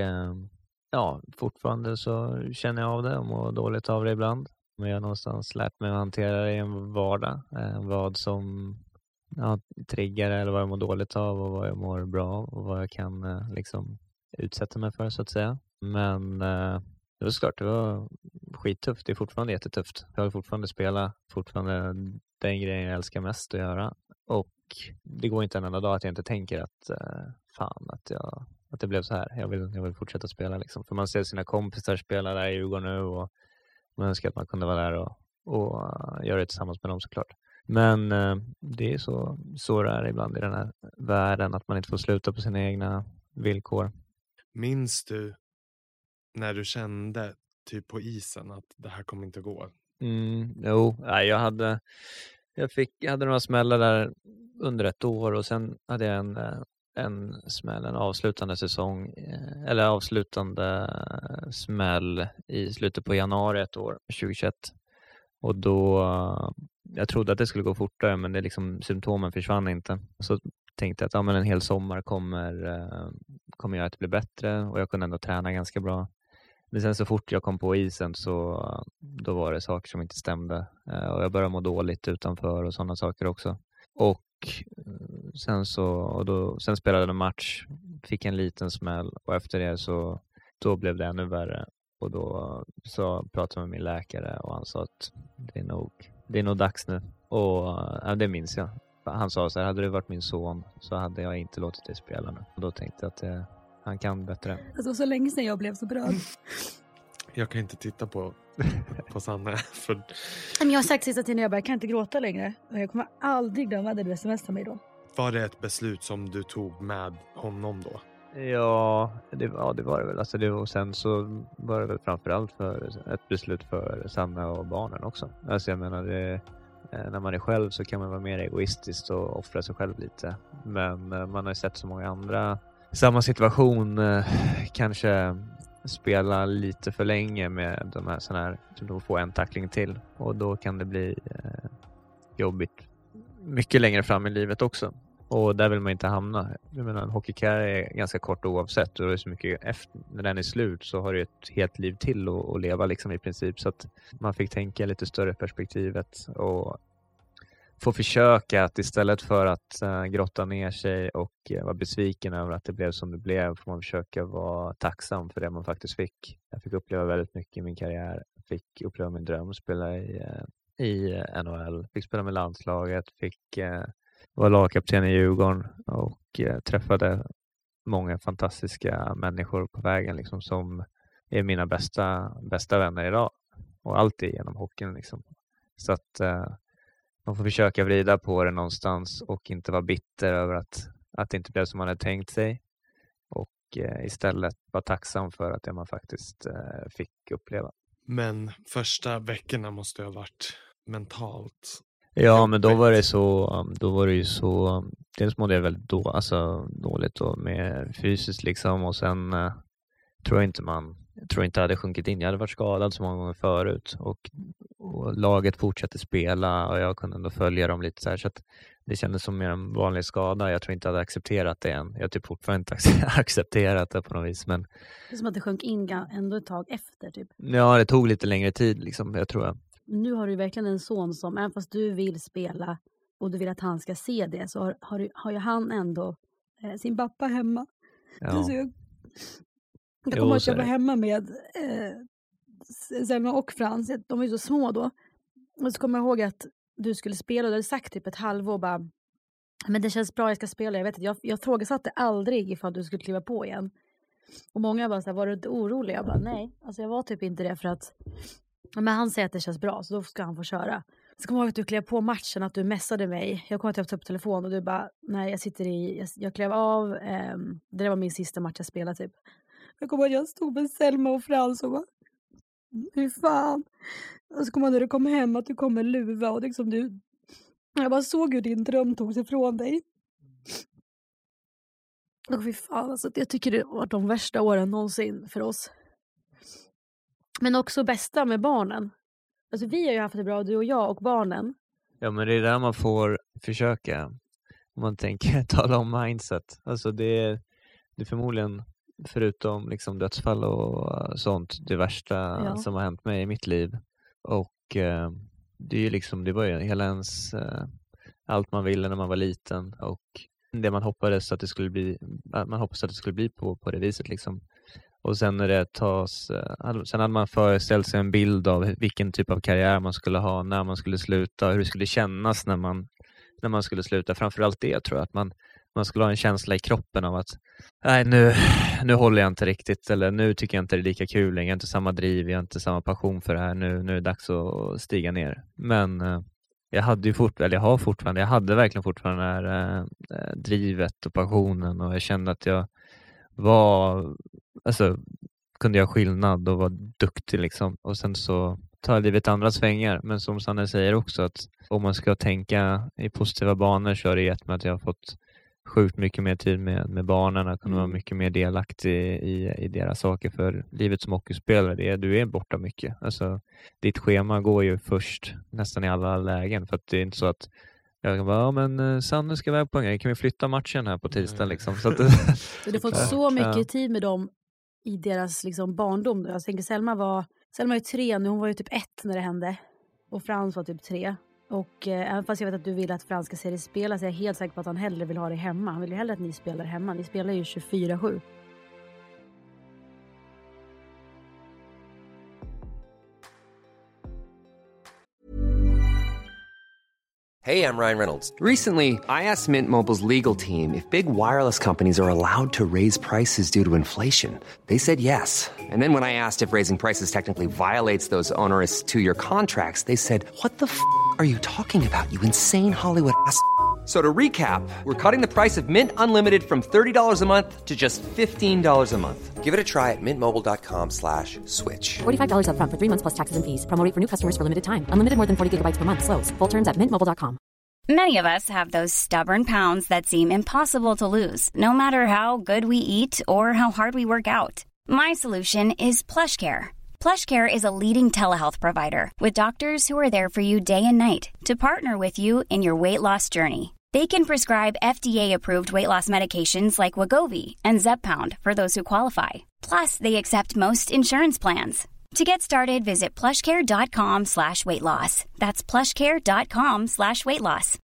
fortfarande så känner jag av det och mår dåligt av det ibland. Men jag har någonstans lärt mig att hantera det i en vardag. Vad som triggar eller vad jag mår dåligt av och vad jag mår bra av och vad jag kan liksom utsätta mig för, så att säga. Men det var såklart, det var skittufft. Det är fortfarande jättetufft. Jag vill fortfarande spela, fortfarande den grejen jag älskar mest att göra. Och det går inte en enda dag att jag inte tänker att att det blev så här. Jag vill fortsätta spela liksom. För man ser sina kompisar spela där i Djurgården nu och man önskar att man kunde vara där och göra det tillsammans med dem, såklart. Men det är så det är ibland i den här världen, att man inte får sluta på sina egna villkor. Minns du när du kände typ på isen att det här kommer inte gå? Jag hade några smällar där under 1 år och sen hade jag en smäll, en avslutande säsong eller avslutande smäll i slutet på januari 2021. Och då jag trodde att det skulle gå fortare, men det liksom, symptomen försvann inte. Så tänkte jag att en hel sommar kommer göra att det blir bättre, och jag kunde ändå träna ganska bra. Men sen så fort jag kom på isen så då var det saker som inte stämde, och jag började må dåligt utanför och sådana saker också. Och sen spelade jag en match, fick en liten smäll, och efter det så då blev det ännu värre. Och då så pratade jag med min läkare och han sa att det är nog dags nu. Och det minns jag. Han sa så här, hade det varit min son så hade jag inte låtit dig spela nu. Och då tänkte jag att han kan bättre. Alltså så länge sedan jag blev så berörd. Jag kan inte titta på Sanne. Men jag har sagt sista tiden, jag kan inte gråta längre. Och jag kommer aldrig glömma det du smsade mig då. Var det ett beslut som du tog med honom då? Ja, det var det väl. Alltså och sen så var det väl framförallt för ett beslut för Sanna och barnen också. Alltså jag menar, när man är själv så kan man vara mer egoistisk och offra sig själv lite. Men man har ju sett så många andra samma situation kanske spela lite för länge med de här sådana här, så de får en tackling till. Och då kan det bli jobbigt mycket längre fram i livet också. Och där vill man inte hamna. Jag menar, en hockeykarriär är ganska kort oavsett. Och det är så mycket efter, när den är slut så har du ett helt liv till att leva liksom i princip. Så att man fick tänka lite större perspektivet och få försöka att istället för att grotta ner sig och vara besviken över att det blev som det blev, får man försöka vara tacksam för det man faktiskt fick. Jag fick uppleva väldigt mycket i min karriär. Fick uppleva min dröm, spela i NHL, fick spela med landslaget, fick vara lagkapten i Djurgården och träffade många fantastiska människor på vägen liksom, som är mina bästa vänner idag. Och alltid genom hockeyn liksom. Så att man får försöka vrida på det någonstans och inte vara bitter över att det inte blev som man hade tänkt sig. Och istället vara tacksam för att det man faktiskt fick uppleva. Men första veckorna måste ha varit mentalt. Ja, men då var det ju så dels mådde jag väldigt dåligt då med fysiskt liksom, och sen tror jag inte jag hade sjunkit in. Jag hade varit skadad så många gånger förut och laget fortsatte spela och jag kunde ändå följa dem lite så här, så att det kändes som mer en vanlig skada. Jag tror inte jag hade accepterat det än. Jag har typ fortfarande inte accepterat det på något vis. Men det är som att det sjönk in ändå ett tag efter typ. Ja, det tog lite längre tid liksom, jag tror jag. Nu har du verkligen en son som, även fast du vill spela och du vill att han ska se det, så har ju han ändå sin pappa hemma. Ja. Så jag kommer ihåg att jag var hemma med Selma och Frans. De var ju så små då. Och så kommer jag ihåg att du skulle spela och du hade sagt typ ett halvår bara, men det känns bra, jag ska spela. Jag vet att jag frågasatte aldrig ifall du skulle kliva på igen. Och många var så här, var du inte orolig? Jag bara, nej. Alltså jag var typ inte det, för att men han säger att det känns bra, så då ska han få köra. Så kommer jag ihåg att du klev på matchen, att du messade mig. Jag kommer att ta upp telefon och du bara, nej, jag klev av. Det var min sista match jag spelade typ. Jag kommer ihåg att jag stod med Selma och Frans och bara, hur fan. Och så kommer jag när du kom hem att du kom med luva och liksom jag bara såg hur din dröm tog sig från dig. Och fy fan, alltså, jag tycker det var de värsta åren någonsin för oss. Men också bästa med barnen. Alltså vi har ju haft det bra, du och jag och barnen. Ja, men det är där man får försöka. Om man tänker tala om mindset. Alltså det är förmodligen, förutom liksom dödsfall och sånt, det värsta som har hänt mig i mitt liv. Och det är ju liksom, det var ju hela ens allt man ville när man var liten. Och det man hoppades att det skulle bli, på det viset liksom. Och sen när det sen hade man föreställt sig en bild av vilken typ av karriär man skulle ha, när man skulle sluta, hur det skulle kännas när man skulle sluta. Framförallt det, tror jag, att man skulle ha en känsla i kroppen av att nej, nu håller jag inte riktigt, eller nu tycker jag inte det är lika kul, jag har inte samma driv, jag har inte samma passion för det här, nu är det dags att stiga ner. Men jag hade verkligen fortfarande det här drivet och passionen, och jag kände att jag kunde göra skillnad och var duktig liksom. Och sen så tar livet andra svängar. Men som Sanne säger också, att om man ska tänka i positiva banor, så har det gett mig att jag har fått sjukt mycket mer tid med barnen. Jag kunde vara mycket mer delaktig i deras saker. För livet som hockeyspelare, du är borta mycket. Alltså, ditt schema går ju först nästan i alla lägen. För att det är inte så att jag kan bara, men Sanne ska iväg på en grej. Kan vi flytta matchen här på tisdag liksom? Så att du har fått så mycket tid med dem i deras liksom barndom. Jag tänker Selma är 3 nu, hon var ju typ 1 när det hände. Och Frans var typ 3. Och även fast jag vet att du vill att Frans ska se dig spela, så är jag helt säker på att han hellre vill ha dig hemma. Han vill ju hellre att ni spelar hemma. Ni spelar ju 24/7. Hey, I'm Ryan Reynolds. Recently, I asked Mint Mobile's legal team if big wireless companies are allowed to raise prices due to inflation. They said yes. And then when I asked if raising prices technically violates those onerous 2-year contracts, they said, "What the f*** are you talking about, you insane Hollywood ass?" So to recap, we're cutting the price of Mint Unlimited from $30 a month to just $15 a month. Give it a try at mintmobile.com/switch. $45 up front for 3 months plus taxes and fees. Promo rate for new customers for limited time. Unlimited more than 40 gigabytes per month. Slows full terms at mintmobile.com. Many of us have those stubborn pounds that seem impossible to lose, no matter how good we eat or how hard we work out. My solution is PlushCare. PlushCare is a leading telehealth provider with doctors who are there for you day and night to partner with you in your weight loss journey. They can prescribe FDA-approved weight loss medications like Wegovy and Zepbound for those who qualify. Plus, they accept most insurance plans. To get started, visit plushcare.com/weightloss. That's plushcare.com/weightloss.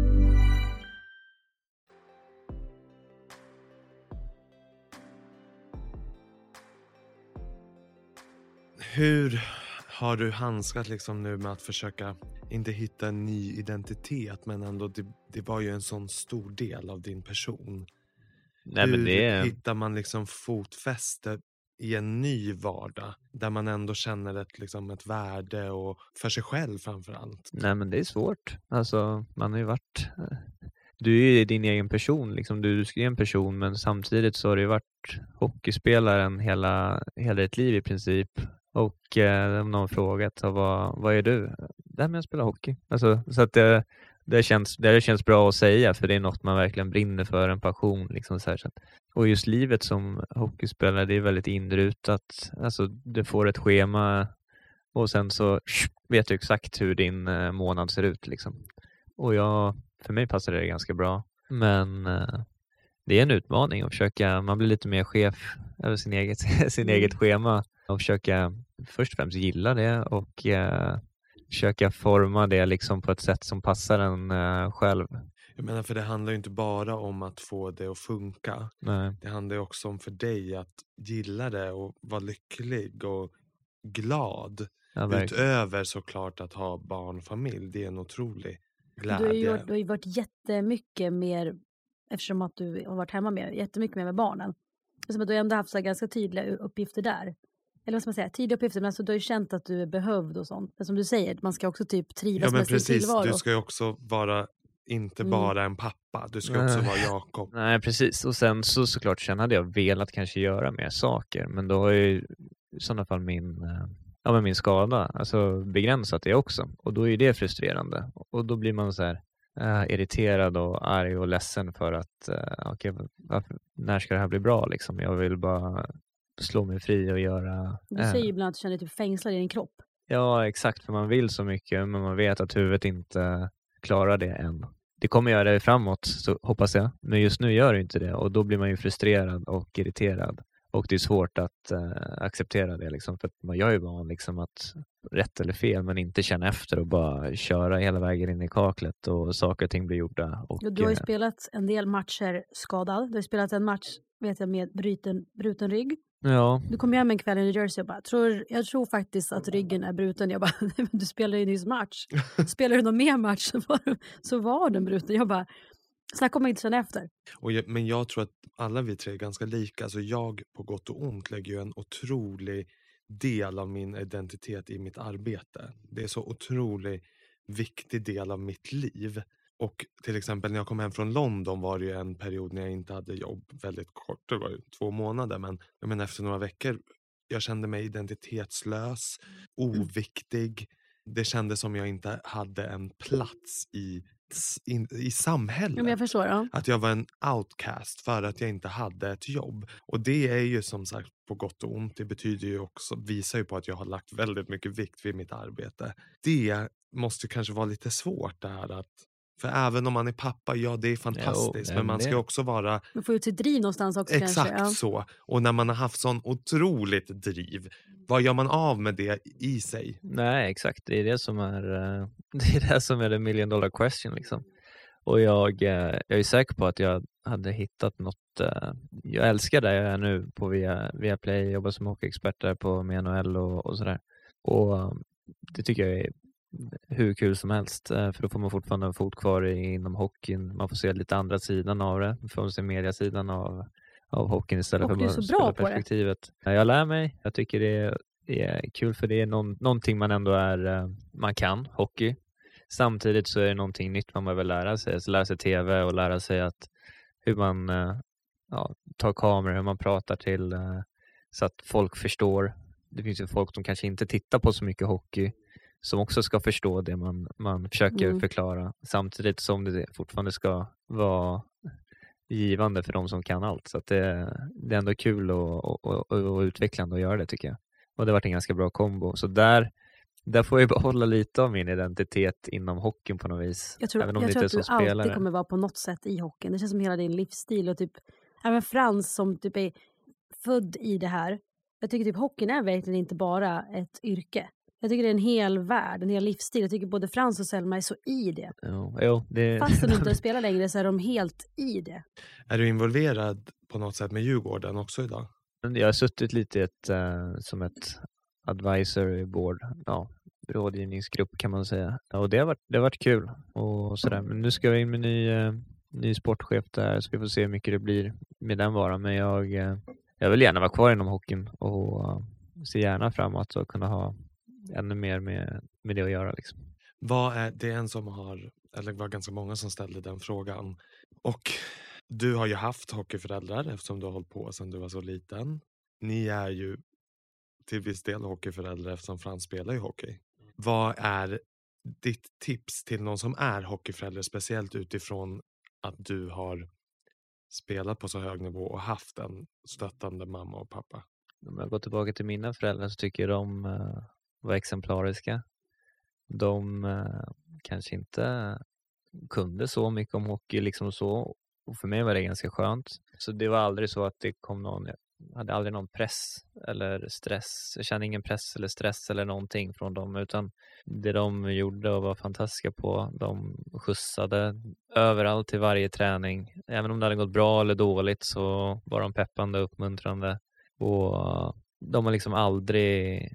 Hur har du hanskat liksom nu med att försöka inte hitta en ny identitet, men ändå det var ju en sån stor del av din person. Nej, Hur men det... hittar man liksom fotfäste i en ny vardag där man ändå känner ett värde och för sig själv framförallt? Nej, men det är svårt. Alltså, man har ju varit... Du är ju din egen person, liksom. Du är en person, men samtidigt så har du ju varit hockeyspelaren hela ditt liv i princip. Och om någon frågat, vad är du? Det här med att spela hockey. Alltså, så att det känns bra att säga, för det är något man verkligen brinner för, en passion. Liksom, så att, och just livet som hockeyspelare, det är väldigt inrutat. Alltså, du får ett schema och sen så vet du exakt hur din månad ser ut. Liksom. Och för mig passar det ganska bra. Men det är en utmaning att försöka, man blir lite mer chef över sin eget schema. Och försöka först och främst gilla det och försöka forma det liksom på ett sätt som passar en själv. Jag menar, för det handlar ju inte bara om att få det att funka. Nej. Det handlar ju också om för dig att gilla det och vara lycklig och glad. Ja, utöver såklart att ha barn och familj. Det är en otrolig glädje. Du har ju varit jättemycket mer, eftersom att du har varit hemma med, jättemycket mer med barnen. Som att du har ändå haft så ganska tydliga uppgifter där. Eller vad ska man säga, tidiga uppgifter, men alltså du har ju känt att du är behövd och sånt. Men som du säger, man ska också typ trivas med sin tillvaro. Du ska ju också vara inte bara en pappa, du ska också vara Jakob. Nej, precis. Och sen såklart sen hade jag velat kanske göra mer saker, men då har ju i sådana fall min skada alltså begränsat det också. Och då är det frustrerande. Och då blir man så här irriterad och arg och ledsen för att när ska det här bli bra liksom? Jag vill bara slå mig fri och göra... Du säger ju ibland att du känner dig typ fängslad i din kropp. Ja, exakt. För man vill så mycket, men man vet att huvudet inte klarar det än. Det kommer göra det framåt, så hoppas jag. Men just nu gör det inte det. Och då blir man ju frustrerad och irriterad. Och det är svårt att acceptera det. Liksom, för att man gör ju van liksom, att rätt eller fel, men inte känna efter och bara köra hela vägen in i kaklet och saker och ting blir gjorda. Och, du har ju spelat en del matcher skadad. Du har spelat en match, vet jag, med bruten rygg. Ja. Du kom hem en kväll i New Jersey och bara, jag tror faktiskt att ryggen är bruten. Jag bara, du spelar ju nyss match. Spelar du någon mer match så var den bruten. Jag bara, så här kommer jag inte känna efter. Men jag tror att alla vi tre är ganska lika. Alltså jag på gott och ont lägger ju en otrolig del av min identitet i mitt arbete. Det är så otroligt viktig del av mitt liv. Och till exempel när jag kom hem från London var det ju en period när jag inte hade jobb, väldigt kort, det var ju 2 månader, men jag menar efter några veckor jag kände mig identitetslös, oviktig. Det kändes som jag inte hade en plats i samhället. Men jag förstår, ja. Att jag var en outcast för att jag inte hade ett jobb. Och det är ju som sagt på gott och ont. Det betyder ju också, visar ju på att jag har lagt väldigt mycket vikt vid mitt arbete. Det måste kanske vara lite svårt det här att, för även om man är pappa, ja det är fantastiskt. Men man ska också vara... Man får ut sitt driv någonstans också. Exakt kanske. Ja. Så. Och när man har haft sån otroligt driv, vad gör man av med det i sig? Nej, exakt. Det är det som är the $1 million question liksom. Och jag är säker på att jag hade hittat något. Jag älskar det jag är nu på Viaplay. Jobbar som hockeyexpert där på med NHL och sådär. Och det tycker jag är hur kul som helst, för då får man fortfarande en fot kvar inom hockeyn. Man får se lite andra sidan av det. Man får se mediasidan av hockeyn istället för bara spela perspektivet. Jag lär mig. Jag tycker det är kul, för det är någonting man ändå man kan, hockey. Samtidigt så är det någonting nytt man behöver lära sig. Så lära sig tv och lära sig att hur man tar kameror, hur man pratar till så att folk förstår. Det finns ju folk som kanske inte tittar på så mycket hockey som också ska förstå det man försöker förklara, samtidigt som det fortfarande ska vara givande för de som kan allt. Så att det är ändå kul och utvecklande att göra det, tycker jag. Och det har varit en ganska bra kombo. Så där där får jag behålla lite av min identitet inom hockeyn på något vis. Jag tror även om att det inte du är som spelare. alltid kommer vara på något sätt i hockeyn. Det känns som hela din livsstil och typ även Frans som typ är född i det här. Jag tycker typ hockeyn är verkligen inte bara ett yrke. Jag tycker det är en hel värld, en hel livsstil. Jag tycker både Frans och Selma är så i det. Jo, det... Fast de inte spelar längre så är de helt i det. Är du involverad på något sätt med Djurgården också idag? Jag har suttit lite som ett advisory board, rådgivningsgrupp kan man säga. Och det har varit kul och sådär. Men nu ska vi in med ny sportchef där, så vi får se hur mycket det blir med den varan. Men jag vill gärna vara kvar inom hockeyn och se gärna framåt och kunna ha ännu mer med det att göra liksom. Det är en som eller var ganska många som ställde den frågan. Och du har ju haft hockeyföräldrar eftersom du har hållit på sedan du var så liten. Ni är ju till viss del hockeyföräldrar eftersom Frans spelar ju hockey. Vad är ditt tips till någon som är hockeyförälder, speciellt utifrån att du har spelat på så hög nivå och haft en stöttande mamma och pappa? Om jag går tillbaka till mina föräldrar så tycker jag de var exemplariska. De kanske inte kunde så mycket om hockey liksom så. Och för mig var det ganska skönt. Så det var aldrig så att det kom jag hade aldrig någon press eller stress. Jag kände ingen press eller stress eller någonting från dem. Utan det de gjorde och var fantastiska på. De skjutsade överallt till varje träning. Även om det hade gått bra eller dåligt så var de peppande och uppmuntrande. Och de har liksom aldrig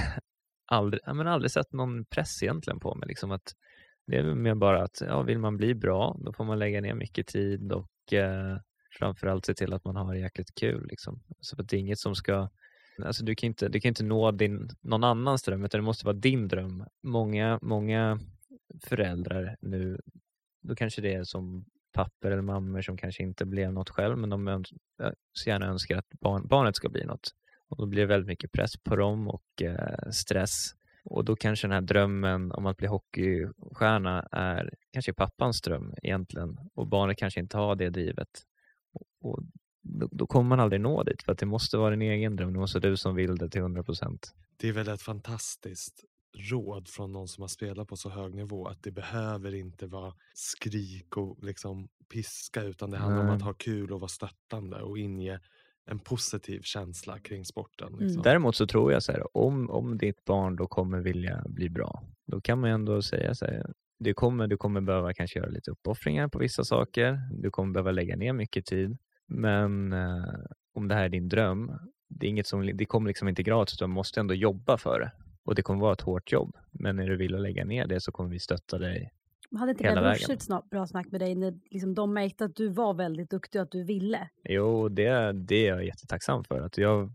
sett någon press egentligen på mig. Liksom att det är mer bara att vill man bli bra, då får man lägga ner mycket tid och framförallt se till att man har jäkligt kul. Liksom. Så att det är inget som ska... Alltså du kan inte nå någon annans dröm, utan det måste vara din dröm. Många föräldrar nu, då kanske det är som papper eller mammor som kanske inte blev något själv, men de så gärna önskar att barnet ska bli något. Och då blir det väldigt mycket press på dem och stress. Och då kanske den här drömmen om att bli hockeystjärna är kanske pappans dröm egentligen. Och barnet kanske inte har det drivet. Och då kommer man aldrig nå dit, för att det måste vara din egen dröm. Det måste du som vill det till 100%. Det är väl ett fantastiskt råd från någon som har spelat på så hög nivå, att det behöver inte vara skrik och liksom piska, utan det handlar om att ha kul och vara stöttande och inge en positiv känsla kring sporten. Liksom. Däremot så tror jag så här, om ditt barn då kommer vilja bli bra, då kan man ändå säga så här, du kommer behöva kanske göra lite uppoffringar på vissa saker, du kommer behöva lägga ner mycket tid, men om det här är din dröm, det kommer liksom inte gratis, du måste ändå jobba för det, och det kommer vara ett hårt jobb, men när du vill lägga ner det så kommer vi stötta dig. Hade inte det ett bra snack med dig när liksom de märkte att du var väldigt duktig och att du ville? Jo, det är jag jättetacksam för. Att jag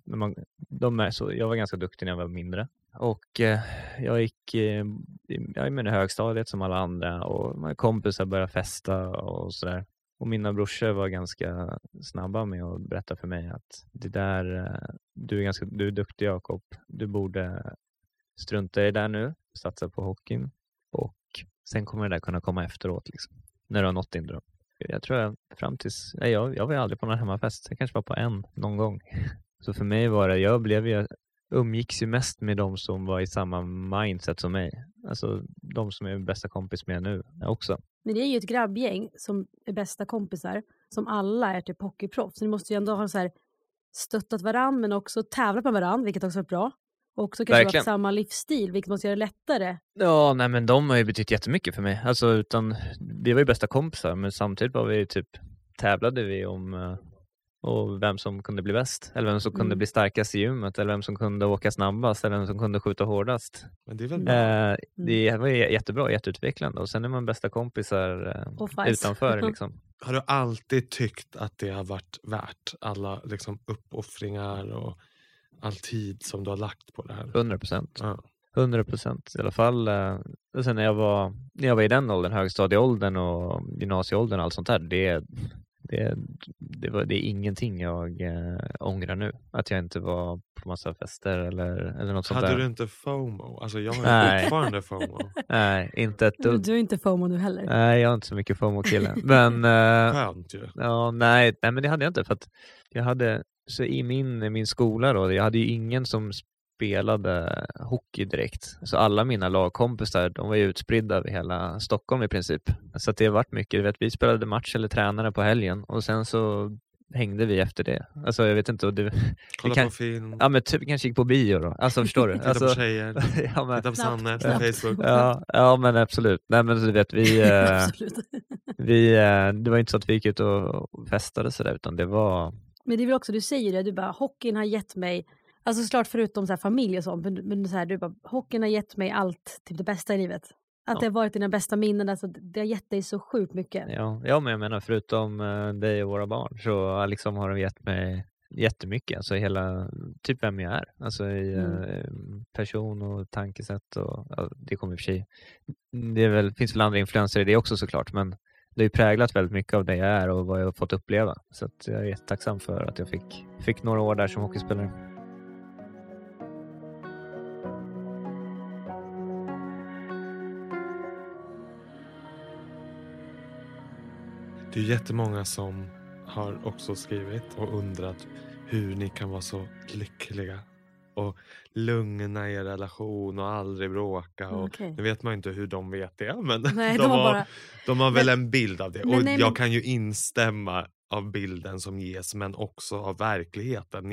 var ganska duktig när jag var mindre. Och jag gick i högstadiet som alla andra. Och mina kompisar började festa och sådär. Och mina brorsor var ganska snabba med att berätta för mig att det där, du är duktig, Jakob. Du borde strunta i det där nu. Satsa på hockeyn. Och sen kommer det där kunna komma efteråt liksom, när du har nått din dröm. Jag tror jag var aldrig på någon hemmafest. Jag kanske var på en någon gång. Så för mig var det, jag umgicks ju mest med de som var i samma mindset som mig. Alltså de som är bästa kompis med nu också. Men det är ju ett grabbgäng som är bästa kompisar, som alla är typ hockeyproffs. Så ni måste ju ändå ha så här stöttat varann, men också tävlat med varann, vilket också är bra. Och också kanske ha samma livsstil, vilket måste göra det lättare. Ja, nej, men de har ju betytt jättemycket för mig. Alltså, vi var ju bästa kompisar, men samtidigt var vi tävlade vi om och vem som kunde bli bäst. Eller vem som kunde bli starkast i gymmet. Eller vem som kunde åka snabbast. Eller vem som kunde skjuta hårdast. Men det är väl bra. Det var jättebra, jätteutvecklande. Och sen är man bästa kompisar utanför liksom. Har du alltid tyckt att det har varit värt alla liksom uppoffringar och all tid som du har lagt på det här? 100%. Ja. 100% i alla fall. Och sen när jag var i den åldern, högstadieåldern och gymnasieåldern och allt sånt där, det är ingenting jag ångrar nu. Att jag inte var på massa fester eller något sånt där. Hade du inte FOMO? Alltså jag har fortfarande FOMO. Nej, inte ett dugg. Du är inte FOMO nu heller. Nej, jag har inte så mycket FOMO-kille. Men skönt ju. Ja, nej, men det hade jag inte, för att jag hade så i min skola då, jag hade ju ingen som spelade hockey direkt. Så alla mina lagkompisar, de var ju utspridda över hela Stockholm i princip. Så att det har varit mycket, vi spelade match eller tränare på helgen och sen så hängde vi efter det. Alltså jag vet inte. Kolla på film. Ja men typ kanske gick på bio då. Alltså förstår du? Titta på tjejer. Titta på Sanne på Facebook. Ja men absolut. Nej men du vet det var inte så att vi gick ut och festade sådär utan det var... Men det är väl också, du säger det, du bara hockeyn har gett mig, alltså såklart förutom så här familj och sånt, men så här, du bara hockeyn har gett mig allt, typ det bästa i livet. Att det har varit dina bästa minnen, alltså det har gett dig så sjukt mycket. Ja men jag menar förutom dig och våra barn så liksom har de gett mig jättemycket, alltså hela, typ vem jag är. Alltså i person och tankesätt och det kommer i och för sig. Finns väl andra influenser i det också såklart, men det har ju präglat väldigt mycket av det jag är och vad jag har fått uppleva. Så att jag är jättetacksam för att jag fick några år där som hockeyspelare. Det är jättemånga som har också skrivit och undrat hur ni kan vara så lyckliga och lugna i er relation och aldrig bråka. Och nu vet man inte hur de vet det, men nej, de har väl en bild av det. Och jag kan ju instämma av bilden som ges, men också av verkligheten.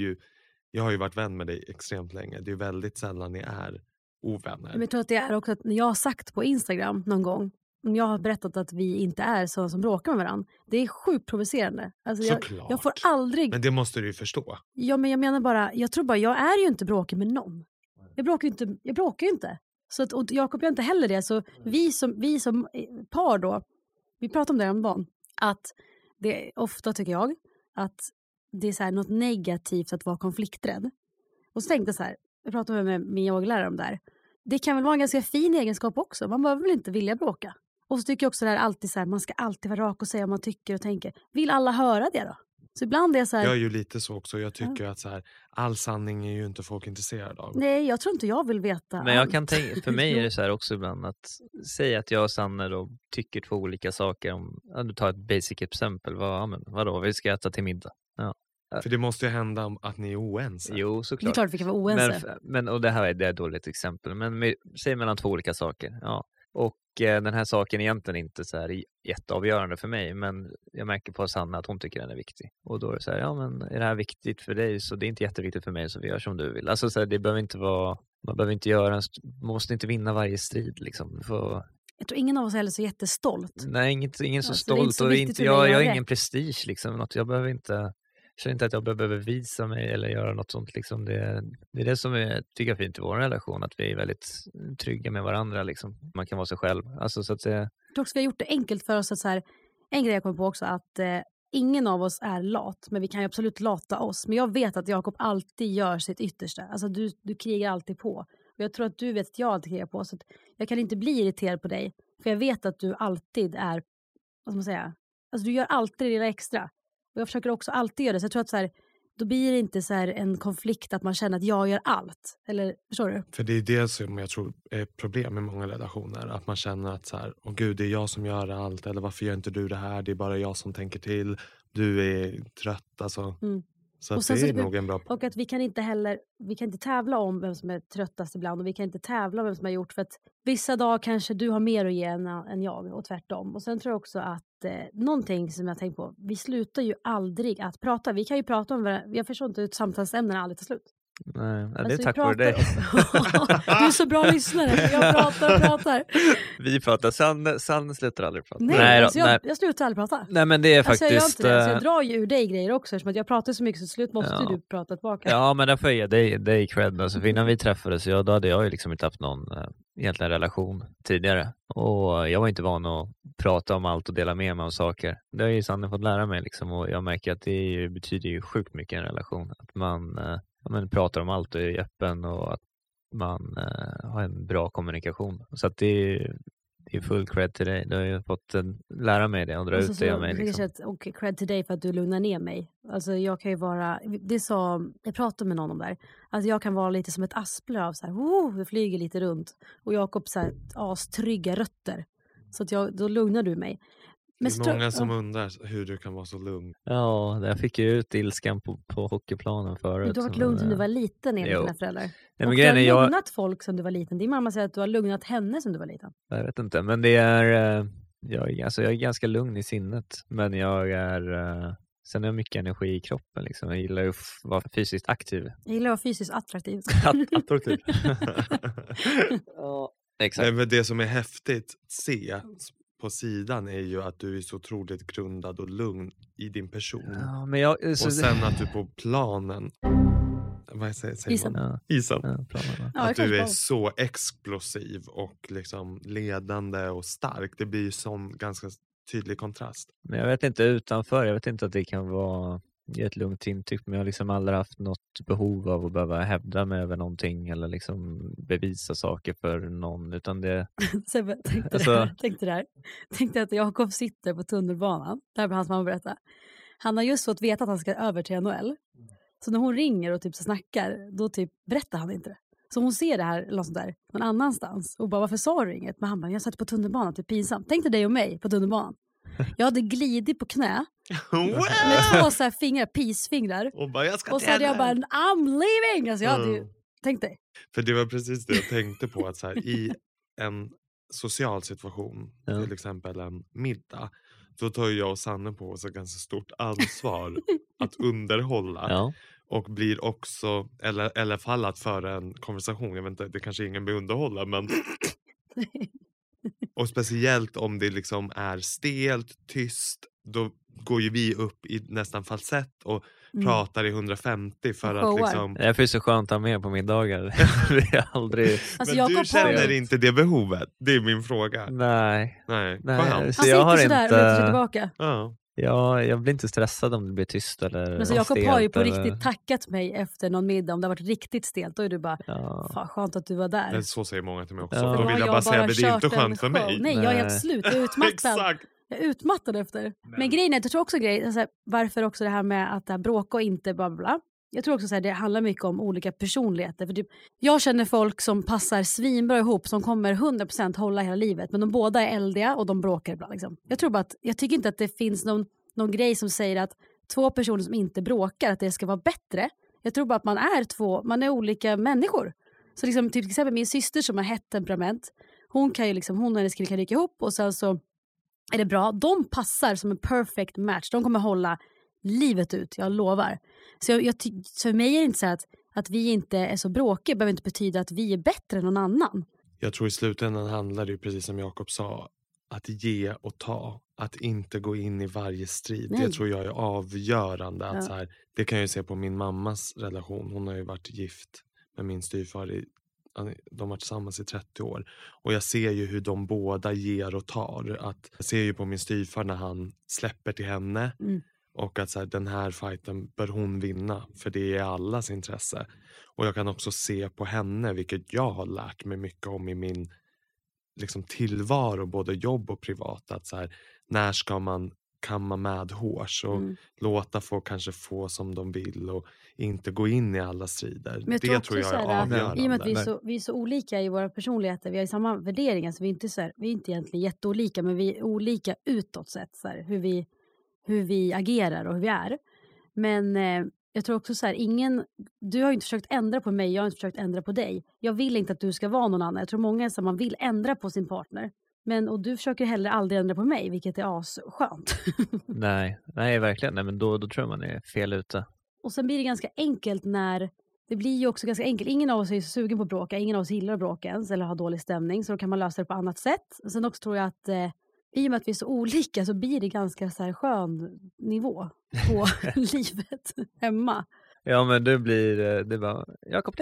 Jag har ju varit vän med dig extremt länge. Det är ju väldigt sällan ni är ovänner. Men jag tror att det är också att när jag har sagt på Instagram någon gång, om jag har berättat att vi inte är så som bråkar med varandra. Det är sjukt provocerande. Alltså jag får aldrig... Men det måste du ju förstå. Ja, men jag menar bara, jag är ju inte bråkig med någon. Jag bråkar ju inte. Så att, och Jakob gör inte heller det. Så vi som par då, vi pratar om det om dagen, att det är ofta, tycker jag, att det är så här något negativt att vara konflikträdd. Och så tänkte jag så här, jag pratade med min yogalärare om det här. Det kan väl vara en ganska fin egenskap också. Man behöver väl inte vilja bråka. Och så tycker jag också det här alltid så här, man ska alltid vara rak och säga vad man tycker och tänker. Vill alla höra det då? Så ibland är det så här... Jag är ju lite så också. Jag tycker att så här, all sanning är ju inte folk intresserade av. Nej, jag tror inte jag vill veta. Men jag kan tänka, för mig är det så här också ibland att säga att jag och Sanne då tycker två olika saker. Om du tar ett basic exempel. Vadå? Vi ska äta till middag. Ja. För det måste ju hända att ni är oense. Jo, såklart. Det är klart vi kan vara oense. Men och det här är ett dåligt exempel. Men säg mellan två olika saker. Ja. Och den här saken är egentligen inte så här jätteavgörande för mig. Men jag märker på Sanna att hon tycker den är viktig. Och då är det så här, ja men är det här viktigt för dig så det är inte jätteviktigt för mig så vi gör som du vill. Alltså så här, det behöver inte vara, man behöver inte göra, man måste inte vinna varje strid liksom. Jag tror ingen av oss är heller så jättestolt. Nej, ingen så alltså, stolt och jag har ingen prestige liksom. Något, jag behöver inte... Jag känner inte att jag behöver bevisa mig eller göra något sånt. Liksom. Det är det som tycker jag är fint i vår relation. Att vi är väldigt trygga med varandra. Liksom. Man kan vara sig själv. Alltså, så att jag tror också vi har gjort det enkelt för oss. Att så här, en grej jag kommer på också. Att ingen av oss är lat. Men vi kan ju absolut lata oss. Men jag vet att Jakob alltid gör sitt yttersta. Alltså du krigar alltid på. Och jag tror att du vet att jag alltid krigar på. Så att jag kan inte bli irriterad på dig. För jag vet att du alltid är... Vad ska man säga? Alltså du gör alltid det lilla extra. Och jag försöker också alltid göra det. Så jag tror att så här, då blir det inte så här en konflikt att man känner att jag gör allt. Eller förstår du? För det är det som jag tror är problem i många relationer. Att man känner att så här, åh gud det är jag som gör allt. Eller varför gör inte du det här? Det är bara jag som tänker till. Du är trött alltså. Så att det är nog en bra... Och att vi kan inte tävla om vem som är tröttast ibland. Och vi kan inte tävla om vem som har gjort. För att vissa dagar kanske du har mer att ge än jag. Och tvärtom. Och sen tror jag också att någonting som jag tänkt på. Vi slutar ju aldrig att prata. Vi kan ju prata om varandra. Jag förstår inte hur samtalsämnen aldrig tar slut. Nej, det är tack vare dig. Du är så bra lyssnare. Jag pratar. Vi pratar. Sanne slutar aldrig prata. Nej, alltså jag slutar aldrig prata. Nej, men det är faktiskt... Jag gör inte det. Så jag drar ju ur dig grejer också. Som att jag pratar så mycket så slut måste du prata tillbaka. Ja, men därför är dig cred. Alltså, för innan vi träffades, då hade jag ju liksom inte haft någon egentligen relation tidigare. Och jag var inte van att prata om allt och dela med mig om saker. Det har ju Sanne fått lära mig liksom. Och jag märker att det betyder ju sjukt mycket i en relation. Att man pratar om allt och är öppen och att man har en bra kommunikation. Så att det är full cred till dig. Du har ju fått lära mig det och dra ut det av mig. Liksom. Och cred till dig för att du lugnar ner mig. Alltså jag kan ju vara, jag pratade med någon om där. Alltså jag kan vara lite som ett asplöv så här, det flyger lite runt. Och Jakob så här, astrygga rötter. Så att då lugnar du mig. Det är många som undrar hur du kan vara så lugn. Ja, jag fick ju ut ilskan på hockeyplanen förut. Du har varit lugn sedan du var liten enligt dina föräldrar. Nej, och du har lugnat folk som du var liten. Din mamma säger att du har lugnat henne som du var liten. Jag vet inte, men det är... Jag är ganska lugn i sinnet. Men jag är... Sen har jag mycket energi i kroppen. Liksom. Jag gillar att vara fysiskt aktiv. Jag gillar att vara fysiskt attraktiv. Attraktiv. Ja, exakt. Men det som är häftigt att se på sidan är ju att du är så otroligt grundad och lugn i din person. Ja, men och sen att du på planen... Vad säger Isen. man? Isen. Ja, planen, ja. Att du är så explosiv och liksom ledande och stark. Det blir ju som ganska tydlig kontrast. Men jag vet inte utanför. Jag vet inte att det kan vara ett lugnt intryck. Men jag har liksom aldrig haft något behov av att behöva hävda mig över någonting. Eller liksom bevisa saker för någon. Utan det... Sebbe, tänkte det här. Tänkte att Jakob sitter på tunnelbanan. Där hans mamma berätta. Han har just fått veta att han ska över till NHL. Så när hon ringer och typ så snackar, då typ berättar han inte det. Så hon ser det här eller något sånt där någon annanstans. Och bara, varför sa du inget? Men han bara, jag satt på tunnelbanan, typ pinsamt. Tänk dig dig och mig på tunnelbanan. Jag hade glidit på knä. Med två så här fingrar, peace-fingrar. Och bara, jag ska och så hade jag bara, I'm leaving! Alltså jag hade ju, tänk dig. För det var precis det jag tänkte på. Att så här, i en social situation, till exempel en middag, då tar jag och Sanne på oss ett ganska stort ansvar att underhålla. Ja. Och blir också, eller i alla fall att föra en konversation. Jag vet inte, det kanske ingen blir underhålla, men... Och speciellt om det liksom är stelt, tyst, då går ju vi upp i nästan falsett och pratar i 150 för att liksom... Det är så skönt att ha med på middagar. Det är aldrig... Alltså, men du känner inte det behovet? Det är min fråga. Nej. Så jag har inte... Sådär, tillbaka. Ja, jag blir inte stressad om det blir tyst eller men så Jakob har ju på riktigt tackat mig efter någon middag om det har varit riktigt stelt. Då är du bara, fan skönt att du var där. Men så säger många till mig också. Då vill jag bara säga, men det är inte skönt för mig. Nej, jag är helt slut. Jag är utmattad. Exakt. Jag är utmattad efter. Men grejen är, jag tror också alltså, varför också det här med att bråka och inte bla bla. Jag tror också att det handlar mycket om olika personligheter. För typ, jag känner folk som passar svinbra ihop, som kommer 100% hålla hela livet. Men de båda är eldiga och de bråkar ibland. Liksom. Jag tror bara att, jag tycker inte att det finns någon grej som säger att två personer som inte bråkar, att det ska vara bättre. Jag tror bara att man är olika människor. Så liksom, till exempel min syster som har hett temperament, hon kan ju liksom, hon och hennes kille kan rycka ihop och sen så är det bra. De passar som en perfect match. De kommer hålla livet ut, jag lovar. Så för mig är det inte så att vi inte är så bråkiga behöver inte betyda att vi är bättre än någon annan. Jag tror i slutändan handlar det ju precis som Jakob sa, att ge och ta. Att inte gå in i varje strid. Nej. Det tror jag är avgörande. Att så här, det kan jag ju se på min mammas relation. Hon har ju varit gift med min styvfar. De har varit tillsammans i 30 år. Och jag ser ju hur de båda ger och tar. Jag ser ju på min styvfar när han släpper till henne. Och att så här, den här fighten bör hon vinna. För det är allas intresse. Och jag kan också se på henne, vilket jag har lärt mig mycket om i min liksom tillvaro, både jobb och privat. Att så här, när ska man kamma med hårs och låta folk kanske få som de vill och inte gå in i alla strider. Men det tror jag är avgörande. I och med att vi är så olika i våra personligheter, vi har samma värderingar, så vi är inte egentligen jätteolika, men vi är olika utåt sett, så här, hur vi agerar och hur vi är. Men jag tror också så här, du har ju inte försökt ändra på mig, jag har inte försökt ändra på dig. Jag vill inte att du ska vara någon annan. Jag tror många som man vill ändra på sin partner. Och du försöker heller aldrig ändra på mig, vilket är asskönt. Nej, verkligen. Nej, men då tror jag man är fel ute. Och sen blir det ganska enkelt det blir ju också ganska enkelt. Ingen av oss är sugen på att bråka, ingen av oss gillar att bråka ens eller ha dålig stämning. Så då kan man lösa det på annat sätt. Och sen också tror jag att i och med att vi är så olika så blir det ganska så här skön nivå på livet hemma. Ja, men du bara, Jakob,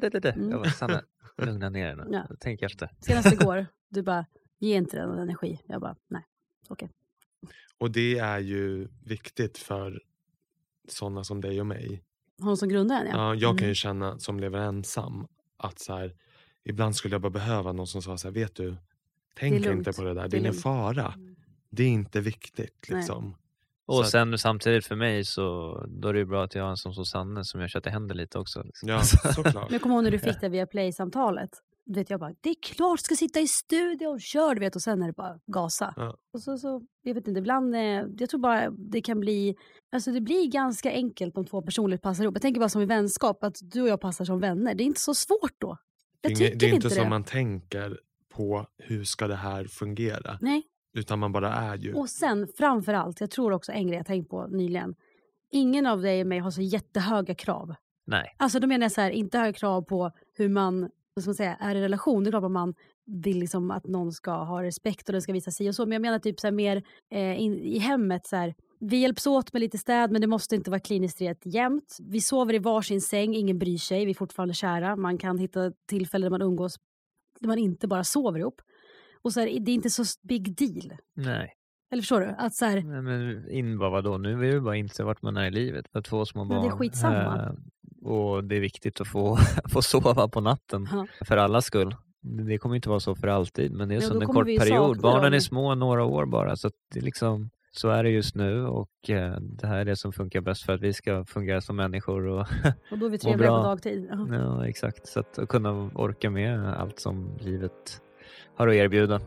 jag bara, Sanna, lugna ner den. Ja. Tänk efter. Senast igår, du bara, ge inte den energi. Jag bara, nej, okej. Och det är ju viktigt för sådana som dig och mig. Hon som grundar den, ja. Ja, jag kan ju känna som lever ensam att så här, ibland skulle jag bara behöva någon som sa så här, vet du, tänk inte på det där, det är ingen fara. Det är inte viktigt liksom. Nej. Och sen samtidigt för mig så då är det ju bra att jag har en som så Sanne som jag köttar händer lite också. Liksom. Ja, såklart. Men kom ihåg när du fick det via Play-samtalet. vet jag bara, det är klart ska sitta i studion, kör du vet. Och sen är det bara gasa. Ja. Och så jag vet inte, ibland, jag tror bara det kan bli, alltså det blir ganska enkelt om 2 personer passar ihop. Jag tänker bara som i vänskap, att du och jag passar som vänner. Det är inte så svårt då. Jag tycker Det är inte det. som man tänker på hur ska det här fungera. Nej. Utan man bara är ju. Och sen framförallt, jag tror också en grej jag tänkt på nyligen. Ingen av dig och mig har så jättehöga krav. Nej. Alltså då menar jag så här, inte höga krav på hur man, vad ska man säga, är i relation. Det är klart att man vill liksom att någon ska ha respekt och den ska visa sig och så. Men jag menar typ så här mer i hemmet så här. Vi hjälps åt med lite städ, men det måste inte vara kliniskt rätt jämt. Vi sover i varsin säng, ingen bryr sig. Vi är fortfarande kära. Man kan hitta tillfällen där man umgås, där man inte bara sover ihop. Och så här, det är inte så big deal. Nej. Eller förstår du? Att så här, Nej, men vadå? Nu vill vi bara inte vart man är i livet. För 2 små barn. det är skitsamma. Och det är viktigt att få sova på natten. Ja. För allas skull. Det kommer inte vara så för alltid. Men det är som en kort vi period. sakna Barnen dem. är små några år bara. Så att det är liksom, så är det just nu. Och det här är det som funkar bäst för att vi ska fungera som människor. Och då är vi trevliga på dagtid. Ja. Ja, exakt. Så att kunna orka med allt som livet har att erbjuda.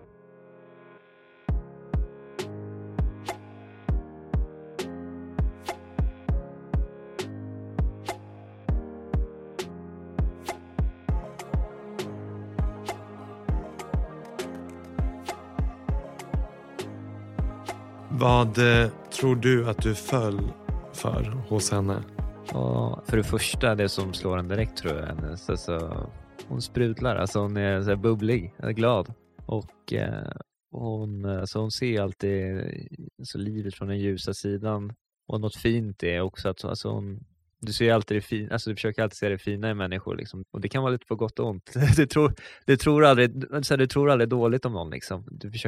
Vad tror du att du föll för hos henne? Ja, för det första, det som slår en direkt tror jag. Alltså, hon sprudlar, alltså hon är så här bubblig, glad. Och hon ser alltid så livet från den ljusa sidan. Och något fint är också att alltså du ser alltid det fina, alltså du försöker alltid se det fina i människor liksom. Och det kan vara lite på gott och ont. Du tror aldrig dåligt om någon liksom.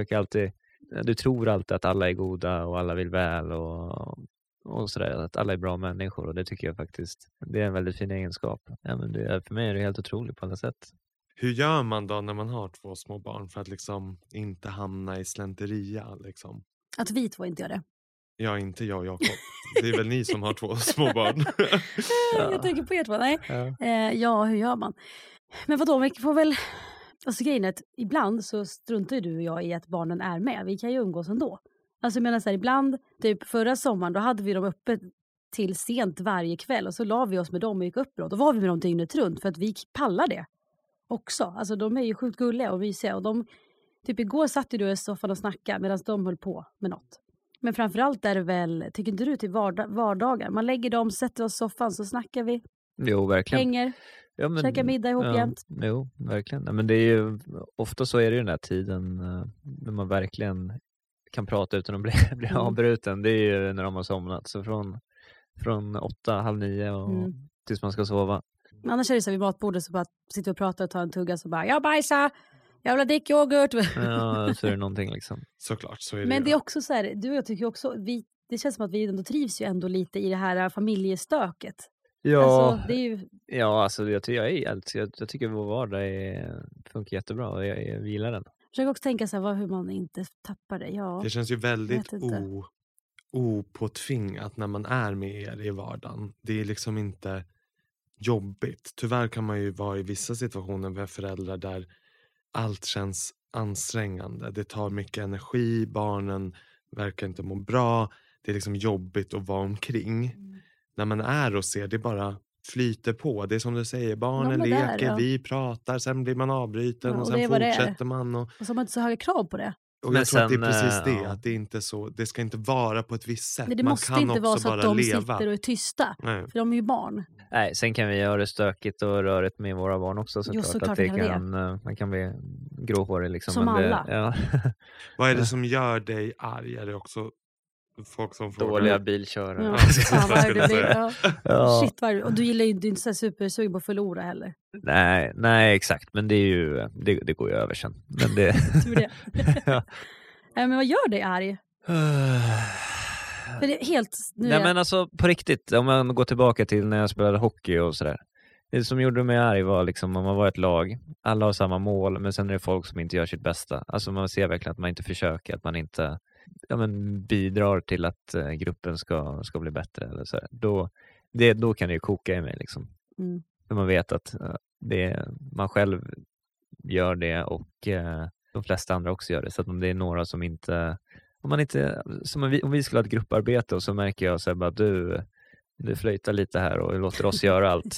Du tror alltid att alla är goda och alla vill väl och sådär, att alla är bra människor, och det tycker jag faktiskt, det är en väldigt fin egenskap. Ja, men för mig är det helt otroligt på alla sätt. Hur gör man då när man har 2 små barn för att liksom inte hamna i slenteria liksom? Att vi 2 inte gör det. Ja, inte jag och Jakob. Det är väl ni som har 2 små barn. Jag tänker på er 2, nej. Ja, hur gör man? Men vadå, vi får väl, alltså grejen är att ibland så struntar ju du och jag i att barnen är med. Vi kan ju umgås ändå. Alltså jag menar så här, ibland, typ förra sommaren, då hade vi dem uppe till sent varje kväll. Och så la vi oss med dem och gick upp. Då var vi med dem dygnet runt för att vi pallar det också. Alltså de är ju sjukt gulliga och mysiga. Och de, typ igår satt du i soffan och snackade medan de höll på med något. Men framförallt är det väl, tycker inte du, till vardagar. Man lägger dem, sätter oss i soffan så snackar vi. Jo, verkligen. Hänger, käkar middag ihop jämt. Jo, verkligen. Ja, men det är ju, ofta så är det ju den här tiden när man verkligen kan prata utan att bli avbruten. Det är ju när de har somnat. Så från 8, 8:30 och tills man ska sova. Men annars är det så vid matbordet så bara sitter och pratar och tar en tugga så bara, jag bajsar, jag vill ha dick yoghurt. Ja, så är det någonting liksom. Såklart, så är det. Men det är också så här, du och jag tycker också, det känns som att vi ändå trivs ju ändå lite i det här familjestöket. Ja, alltså, det är ju... ja, alltså jag tycker vår vardag funkar jättebra och jag gillar den. Jag försöker också tänka så här, hur man inte tappar det. Ja, det känns ju väldigt opåtvingat när man är med er i vardagen. Det är liksom inte jobbigt. Tyvärr kan man ju vara i vissa situationer med föräldrar där allt känns ansträngande. Det tar mycket energi, barnen verkar inte må bra. Det är liksom jobbigt att vara omkring. När man är och ser, det bara flyter på. Det är som du säger, barnen leker, vi pratar, sen blir man avbruten och sen fortsätter man. Och så har man inte så höga krav på det. Och jag tror att det är precis det, att det är inte så, det ska inte vara på ett visst sätt. Nej, det man måste kan inte vara så att de leva. sitter och är tysta. Nej. För de är ju barn. Nej, sen kan vi göra det stökigt och rörigt med våra barn också. Såklart att man kan bli gråhårig liksom. Som alla. Ja. Vad är det som gör dig arg? Är det också folk som får dåliga bilkörare? Ja. Shit, och du gillar ju inte så supersug på att förlora heller. Nej, exakt. Men det är ju det går ju över sen. Men det... Tror det. Ja. Men vad gör dig arg? För det är helt... men alltså på riktigt, om man går tillbaka till när jag spelade hockey och sådär. Det som gjorde mig arg var liksom om man var ett lag, alla har samma mål, men sen är det folk som inte gör sitt bästa. Alltså man ser verkligen att man inte försöker, att man inte bidrar till att gruppen ska bli bättre eller så. Då kan det ju koka i mig liksom. För man vet att man själv gör det och de flesta andra också gör det. Så att om det är några som inte... Om vi skulle ha ett grupparbete och så märker jag så här bara du flöjtar lite här och låter oss göra allt.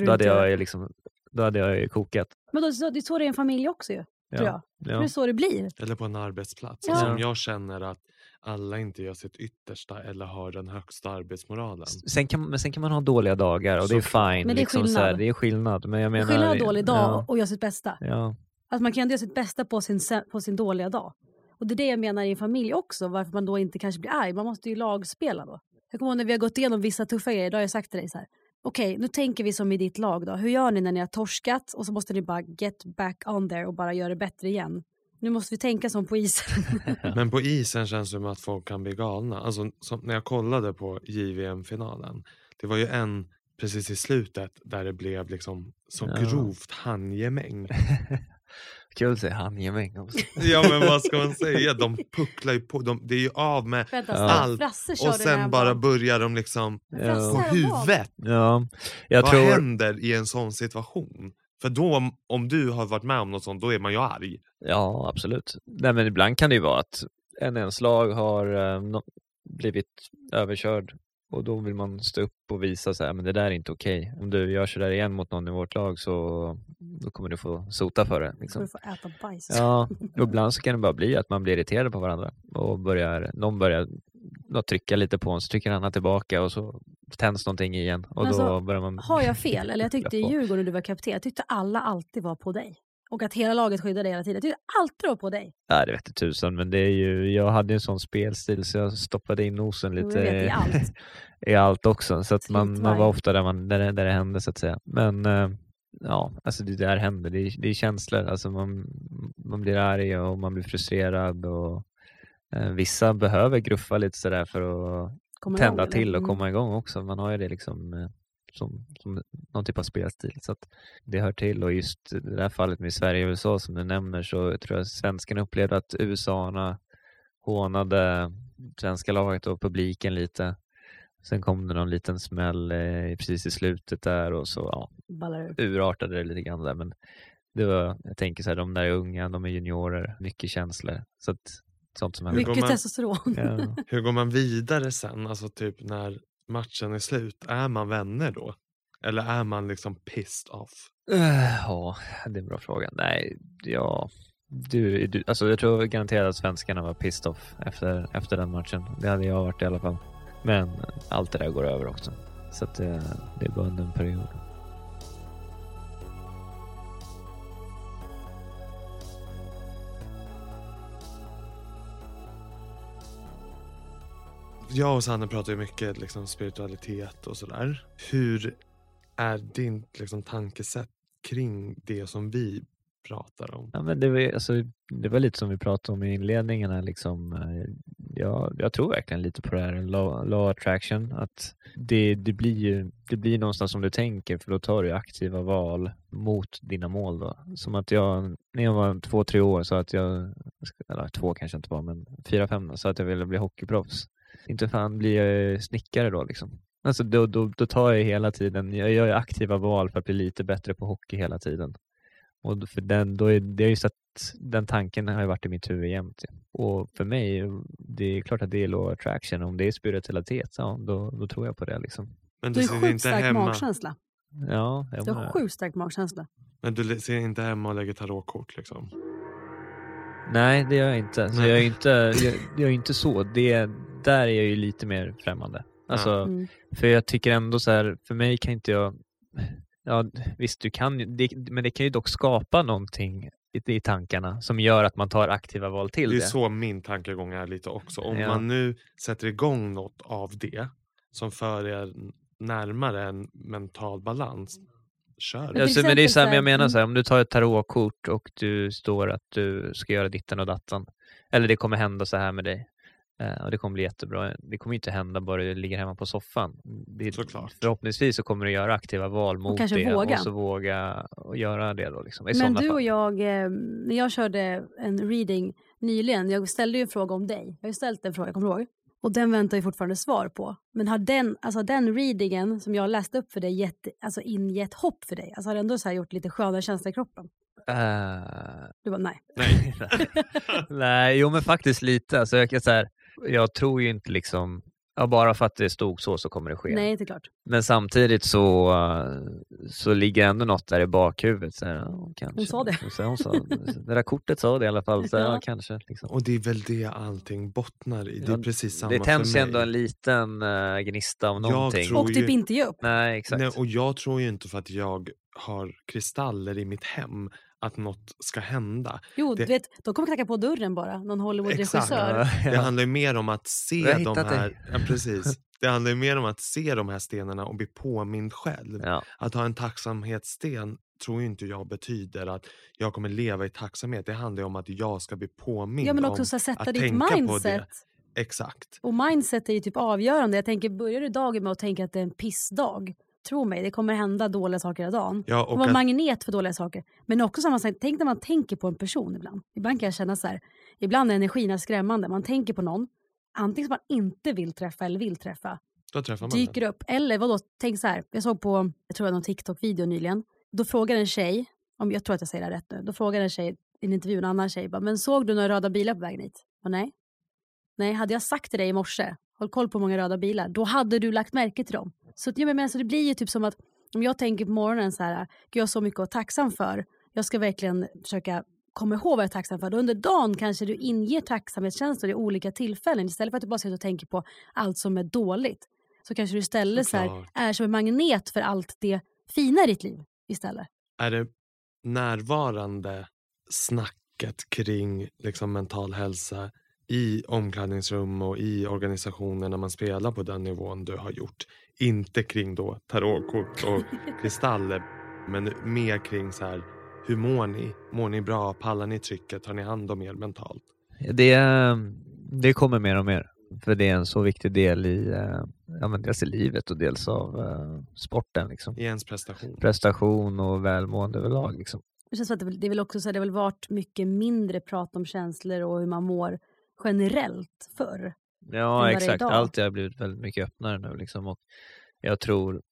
Då hade jag ju kokat. Men då, det är så det är en familj också ju, tror jag. Ja. Det är så det blir. Eller på en arbetsplats. Ja. Alltså, om jag känner att alla inte gör sitt yttersta eller har den högsta arbetsmoralen. Sen kan man ha dåliga dagar och det är fine. Men det är liksom, skillnad. så här, det är skillnad. Men jag menar, skillnad att ha dålig dag och göra sitt bästa. Ja. Att man kan göra sitt bästa på sin dåliga dag. Och det är det jag menar i en familj också. Varför man då inte kanske blir arg. Man måste ju lagspela då. Jag kommer ihåg när vi har gått igenom vissa tuffa grejer. Då har jag sagt till dig så här. Okej, nu tänker vi som i ditt lag då. Hur gör ni när ni har torskat? Och så måste ni bara get back on there och bara göra det bättre igen. Nu måste vi tänka som på isen. Men på isen känns det som att folk kan bli galna. Alltså när jag kollade på JVM-finalen. Det var ju en precis i slutet där det blev liksom så grovt handgemäng. Kul att säga handgemäng också. Ja, men vad ska man säga? De pucklar ju på. Det är ju av med allt. Och sen bara börjar de liksom på huvudet. Ja. Vad händer i en sån situation? För då, om du har varit med om något sånt, då är man ju arg. Ja, absolut. Nej, men ibland kan det ju vara att ens lag har blivit överkörd. Och då vill man stå upp och visa så här, men det där är inte okej. Om du gör så där igen mot någon i vårt lag så då kommer du få sota för det. Liksom. Du får äta bajs. Ja, och ibland så kan det bara bli att man blir irriterad på varandra. Och någon börjar trycka lite på en, så trycker han tillbaka och så tänds någonting igen. Och men då alltså, börjar man... Har jag fel? Eller jag tyckte i Djurgården när du var kapten, jag tyckte alla alltid var på dig. Och att hela laget skyddade hela tiden. Jag tyckte alltid var på dig. Ja, det vet jag tusan. Men det är ju, jag hade en sån spelstil så jag stoppade in nosen lite i allt. I allt också. Så att man var ofta där det hände så att säga. Men ja, alltså det där händer. Det är känslor. Alltså man blir arg och man blir frustrerad. Och vissa behöver gruffa lite sådär för att tända till och komma igång också. Man har ju det liksom... Som någon typ av spelstil. Så att det hör till. Och just det här fallet med Sverige och USA som du nämner, så tror jag svenskarna upplevde att USA hånade svenska laget och publiken lite. Sen kom det någon liten smäll precis i slutet där och så urartade det lite grann där. Men det var, jag tänker så här, de där är unga, de är juniorer, mycket känslor. Så att sånt som mycket testosteron. Ja. Hur går man vidare sen? Alltså typ när matchen är slut, är man vänner då? Eller är man liksom pissed off? Ja, det är en bra fråga. Nej, ja. Alltså jag tror garanterat att svenskarna var pissed off efter den matchen. Det hade jag varit i alla fall. Men allt det där går över också. Så att det är bara en period. Jag och Sanne pratar ju mycket liksom spiritualitet och sådär. Hur är din liksom tankesätt kring det som vi pratar om? Ja, men det var lite som vi pratade om i inledningen här, liksom. Jag tror verkligen lite på det här law attraction, att det blir någonstans som du tänker, för då tar du aktiva val mot dina mål då. Som att när jag var 2-3 år så att eller 2 kanske inte var, men 4-5 så att jag ville bli hockeyproffs. Inte fan blir jag snickare då liksom. Alltså då tar jag hela tiden, jag gör aktiva val för att bli lite bättre på hockey hela tiden. Och för det är just att den tanken har ju varit i mitt huvud jämt. Och för mig, det är klart att det är law attraction. Om det är spiritualitet, så då tror jag på det liksom. Men du ser inte stark hemma. magkänsla. Ja, du har sjukt stark magkänsla. Men du ser inte hemma och lägger tarotkort liksom? Nej, det gör jag inte. Så jag är inte så. Där är jag ju lite mer främmande. Alltså, för jag tycker ändå så här, för mig kan inte jag... Ja, visst, men det kan ju dock skapa någonting i tankarna som gör att man tar aktiva val till det. Det är så min tankegång är lite också. Om man nu sätter igång något av det som för er närmare en mental balans, kör det. Alltså, men det är så här, jag menar så här, om du tar ett tarotkort och du står att du ska göra ditten och datten, eller det kommer hända så här med dig. Och det kommer bli jättebra. Det kommer inte hända bara du ligger hemma på soffan. Förhoppningsvis så kommer du göra aktiva val mot det. Våga. Och så våga och göra det då. Liksom, men du och jag, när jag körde en reading nyligen, jag ställde ju en fråga om dig. Jag har ju ställt en fråga, kommer du ihåg? Och den väntar jag fortfarande svar på. Men har den readingen som jag läste upp för dig ingett hopp för dig? Alltså har det ändå så här gjort lite skönare känsla i kroppen? Du bara nej. Nej, jo men faktiskt lite. Alltså jag tror ju inte liksom, bara för att det stod så kommer det ske. Nej, det är klart. Men samtidigt så ligger ändå något där i bakhuvudet. Så här, kanske. Hon sa det. Hon sa, det där kortet sa det i alla fall. Så här, kanske. Liksom. Och det är väl det allting bottnar i. Det är precis samma för mig. Det tänds ändå en liten gnista av någonting. Och typ inte ge upp. Nej, exakt. Nej, och jag tror ju inte för att jag har kristaller i mitt hem att något ska hända. Jo, du vet, de kommer knacka på dörren bara. Någon Hollywood-regissör. Det handlar ju mer om att se de här... Ja, precis. Det handlar ju mer om att se de här stenarna och bli påmind själv. Ja. Att ha en tacksamhetssten tror ju inte jag betyder att jag kommer leva i tacksamhet. Det handlar ju om att jag ska bli påmind. Ja, men också så sätta ditt mindset. Exakt. Och mindset är ju typ avgörande. Jag tänker, börjar du dagen med att tänka att det är en pissdag, tro mig, det kommer hända dåliga saker hela dagen. Ja, och vara magnet för dåliga saker. Men också samma sak, tänk när man tänker på en person ibland. Ibland kan jag känna så här, ibland är energin skrämmande. Man tänker på någon, antingen som man inte vill träffa eller vill träffa. Då träffar man dyker upp. Eller vadå, tänk så här, jag såg på, jag tror det var någon TikTok-video nyligen. Då frågar en tjej, om jag tror att jag säger det rätt nu. Då frågar en tjej i en intervju, en annan tjej, bara, men såg du några röda bilar på vägen hit? Och nej. Nej, hade jag sagt till dig i morse, håll koll på många röda bilar, då hade du lagt märke till dem. Så, så det blir ju typ som att om jag tänker på morgonen så här, jag har så mycket att vara tacksam för. Jag ska verkligen försöka komma ihåg vad jag är tacksam för. Då under dagen kanske du inger tacksamhetskänslor i olika tillfällen. Istället för att du bara sitter och tänker på allt som är dåligt. Så kanske du istället så här, är som en magnet för allt det fina i ditt liv istället. Är det närvarande snacket kring liksom mental hälsa i omklädningsrum och i organisationer när man spelar på den nivån du har gjort? Inte kring då tarotkort och kristaller, men mer kring så här, hur mår ni? Mår ni bra? Pallar ni trycket? Tar ni hand om er mentalt? Det kommer mer och mer. För det är en så viktig del i dels i livet och dels av sporten. Liksom. I ens prestation. Prestation och välmående överlag. Liksom. Det känns som att det är väl också så här, det har väl varit mycket mindre prat om känslor och hur man mår generellt förr. Ja, exakt. Allt har blivit väldigt mycket öppnare nu. Liksom. Och jag tror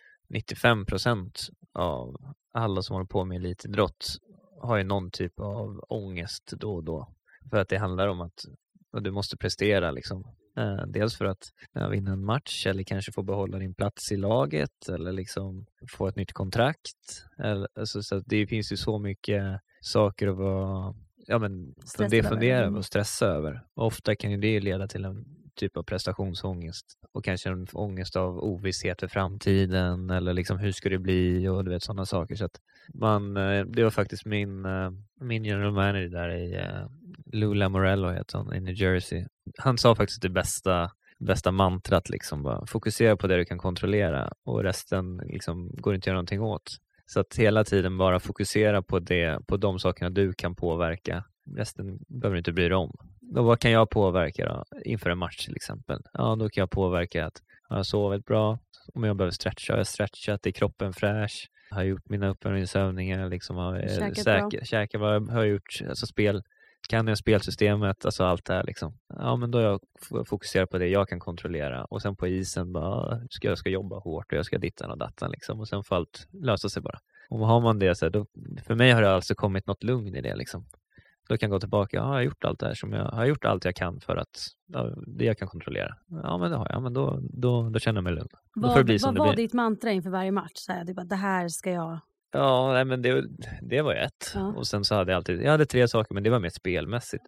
95% av alla som håller på med elitidrott har ju någon typ av ångest då och då. För att det handlar om att du måste prestera liksom. Dels för att vinna en match eller kanske få behålla din plats i laget eller liksom få ett nytt kontrakt. Alltså, så att det finns ju så mycket saker att vara fundera och stressa över. Och ofta kan ju det leda till en typ av prestationsångest och kanske en ångest av ovisshet för framtiden eller liksom hur ska det bli och du vet sådana saker. Så att det var faktiskt min general manager där i Lou Lamorello heter han, i New Jersey. Han sa faktiskt det bästa mantrat liksom, bara fokusera på det du kan kontrollera och resten liksom går inte att göra någonting åt. Så att hela tiden bara fokusera på de sakerna du kan påverka. Resten behöver du inte bry dig om. Då vad kan jag påverka då? Inför en match till exempel? Ja, då kan jag påverka att jag har sovit bra. Om jag behöver stretcha, har jag stretchat, är kroppen fräsch. Har jag gjort mina uppvärmningsövningar, liksom käkat vad jag har gjort, alltså kan jag spelsystemet, alltså allt det här liksom. Ja, men då jag fokuserar på det jag kan kontrollera och sen på isen bara jag ska jobba hårt och jag ska dittan och dattan liksom och sen får allt lösa sig bara. Och har man det så här, då, för mig har det alltså kommit något lugn i det liksom. Då kan jag gå tillbaka, jag har gjort allt det här som jag har gjort allt jag kan för att det jag kan kontrollera. Ja, men det har jag, men då känner jag mig lugn. Vad var ditt mantra inför varje match? Så här, du bara, det här ska jag... Ja, nej, men det var ett. Ja. Och sen så hade jag hade 3 saker, men det var mer spelmässigt.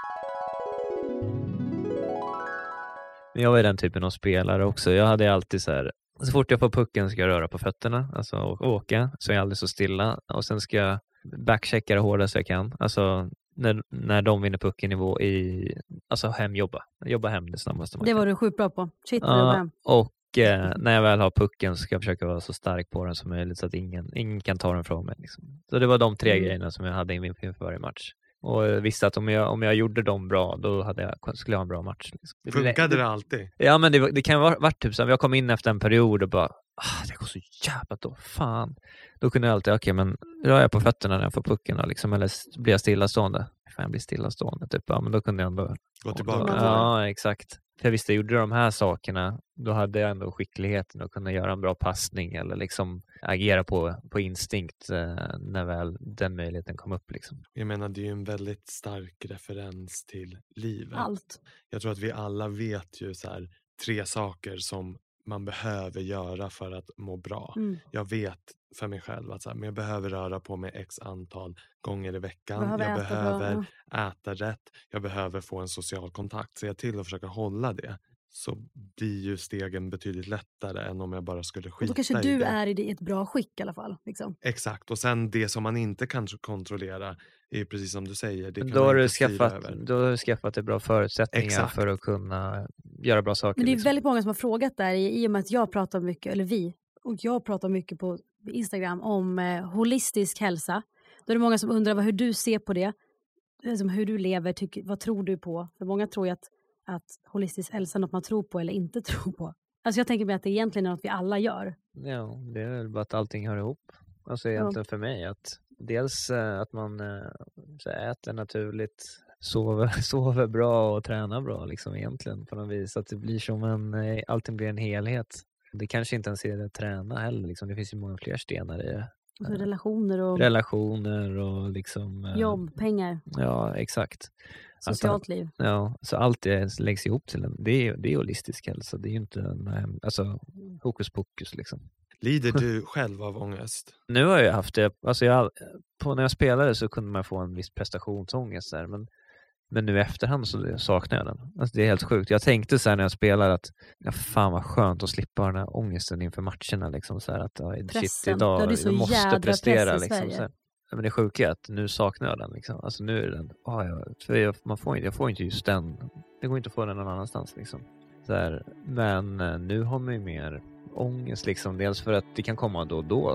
Men jag var den typen av spelare också. Jag hade alltid så här, så fort jag får pucken ska jag röra på fötterna, alltså åka, så är jag aldrig så stilla. Och sen ska jag backchecka det hårdast jag kan. Alltså när de vinner pucken alltså jobba hem det snabbaste man kan. Det var du sjukt bra på. Shit, hem. Och när jag väl har pucken så ska jag försöka vara så stark på den som möjligt så att ingen kan ta den från mig. Liksom. Så det var de 3 grejerna som jag hade inför varje match. Och jag visste att om jag gjorde dem bra, då skulle jag ha en bra match. Liksom. Funkade det alltid? Ja, men det kan ha varit typ så att jag kom in efter en period och bara, det går så jävla då, fan. Då kunde jag alltid, okej, men rör jag på fötterna när jag får pucken liksom, eller blir jag stillastående? Fan, jag blir stillastående, typ. Ja, men då kunde jag ändå gå tillbaka. Ja, exakt. För jag visste, jag gjorde de här sakerna, då hade jag ändå skickligheten att kunna göra en bra passning eller liksom agera på instinkt när väl den möjligheten kom upp liksom. Jag menar, det är ju en väldigt stark referens till livet. Allt. Jag tror att vi alla vet ju så här 3 saker som man behöver göra för att må bra. Jag vet för mig själv att så här, men jag behöver röra på mig x antal gånger i veckan. Jag behöver äta rätt. Jag behöver få en social kontakt. Se till att försöka hålla det. Så blir ju stegen betydligt lättare än om jag bara skulle skita i det. Och då kanske du är i ett bra skick i alla fall. Liksom. Exakt. Och sen det som man inte kan kontrollera är ju precis som du säger. Det kan då har du skaffat det bra förutsättningar för att kunna göra bra saker. Men det är liksom. väldigt många som har frågat där i och med att jag pratar mycket, eller vi, och jag pratar mycket på Instagram om holistisk hälsa. Då är det många som undrar hur du ser på det. Liksom hur du lever, vad tror du på? För många tror ju att holistisk hälsa är något man tror på eller inte tror på. Alltså jag tänker mig att det egentligen är något vi alla gör. Ja, det är väl bara att allting hör ihop. Alltså egentligen för mig att dels att man äter naturligt, sover bra och tränar bra liksom egentligen på något vis. Att det blir som allting blir en helhet. Det kanske inte ens är att träna heller liksom. Det finns ju många fler stenar i det. Alltså relationer och liksom jobb, pengar. Ja, exakt. Socialt liv. Ja, så allt det läggs ihop till en. Det är holistisk hälsa. Det är ju inte alltså hokus pokus liksom. Lider du själv av ångest? Nu har jag haft det. Alltså när jag spelade så kunde man få en viss prestationsångest där, men nu i efterhand så saknar jag den. Alltså det är helt sjukt. Jag tänkte så här när jag spelade att fan vad skönt att slippa den här ångesten inför matcherna liksom så här att shit, idag jag måste prestera liksom så här. Men det sjuka är att nu saknar jag den liksom. Alltså nu är den jag får inte just den. Det går inte att få den någon annanstans liksom. Så här, men nu har man ju mer ångest liksom, dels för att det kan komma då och då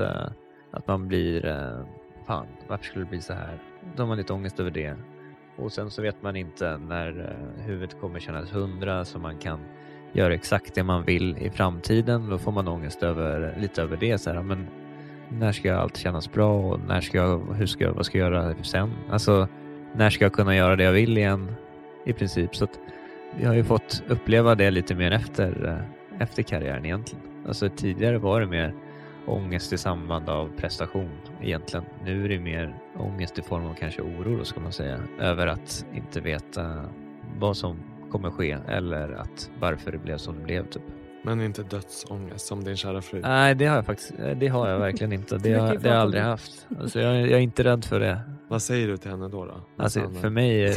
att man blir fan, varför skulle det bli så här? Då har man lite ångest över det. Och sen så vet man inte när huvudet kommer kännas 100 så man kan göra exakt det man vill i framtiden. Då får man ångest lite över det så här, men när ska allt kännas bra och vad ska jag göra sen? Alltså, när ska jag kunna göra det jag vill igen i princip? Så att vi har ju fått uppleva det lite mer efter karriären egentligen. Alltså tidigare var det mer ångest i samband av prestation egentligen. Nu är det mer ångest i form av kanske oro då, ska man säga. Över att inte veta vad som kommer ske eller att varför det blev som det blev typ. Men inte dödsångest som din kära fru? Nej, det har jag verkgen inte. Det har jag aldrig haft. Alltså jag är inte rädd för det. Vad säger du till henne då? Alltså för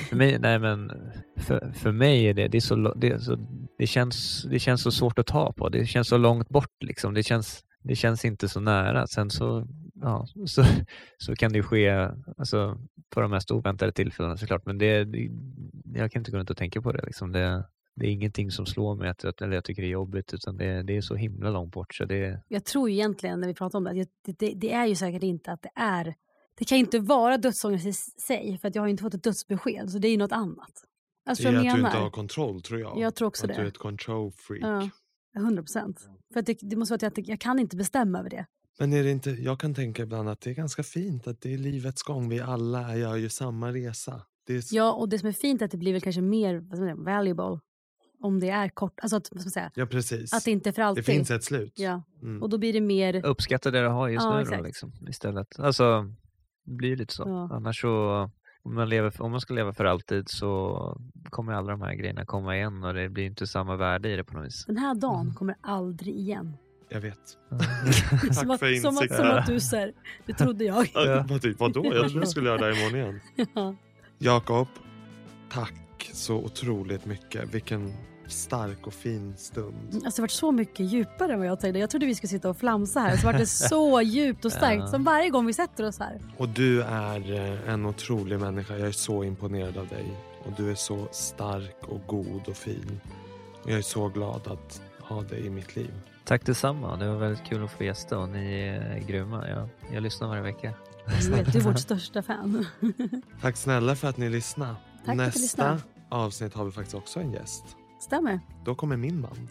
mig är det känns så svårt att ta på. Det känns så långt bort liksom. Det känns inte så nära. Sen så kan det ju ske alltså, på de mest oväntade tillfällena såklart. Men jag kan inte gå runt och tänka på det liksom. Det är ingenting som slår mig eller jag tycker det är jobbigt, utan det är så himla långt bort. Så jag tror egentligen när vi pratar om det är ju säkert inte att det kan inte vara dödsångest i sig, för att jag har inte fått ett dödsbesked, så det är ju något annat. Alltså, det är att du inte har kontroll, tror jag. Jag tror också att det. Du är ett control freak. Ja, 100%. För att det måste vara att jag kan inte bestämma över det. Men är det inte, jag kan tänka ibland att det är ganska fint att det är livets gång. Vi alla gör ju samma resa. Ja, och det som är fint är att det blir väl kanske mer valuable om det är kort, alltså att, vad ska man säga? Ja, precis. Att det inte är för alltid. Det finns ett slut. Ja, och då blir det mer... Uppskatta det du har just nu då, liksom, istället. Alltså, det blir lite så. Ja. Annars så, om man ska leva för alltid så kommer alla de här grejerna komma igen och det blir inte samma värde i det på något vis. Den här dagen kommer aldrig igen. Jag vet. Tack för insikten. Som att du säger, det trodde jag. Vadå? Jag tror du skulle göra det imorgon igen. Ja. Jakob, tack så otroligt mycket. Vilken stark och fin stund. Alltså det har varit så mycket djupare än vad jag tänkte. Jag trodde vi skulle sitta och flamsa här. Så var det så djupt och starkt som varje gång vi sätter oss här. Och du är en otrolig människa. Jag är så imponerad av dig. Och du är så stark och god och fin. Och jag är så glad att ha dig i mitt liv. Tack detsamma. Det var väldigt kul att få gästa och ni är grymma. Jag lyssnar varje vecka. Du är vårt största fan. Tack snälla för att ni lyssnar. Tack. Nästa avsnitt har vi faktiskt också en gäst. Stämmer. Då kommer min man.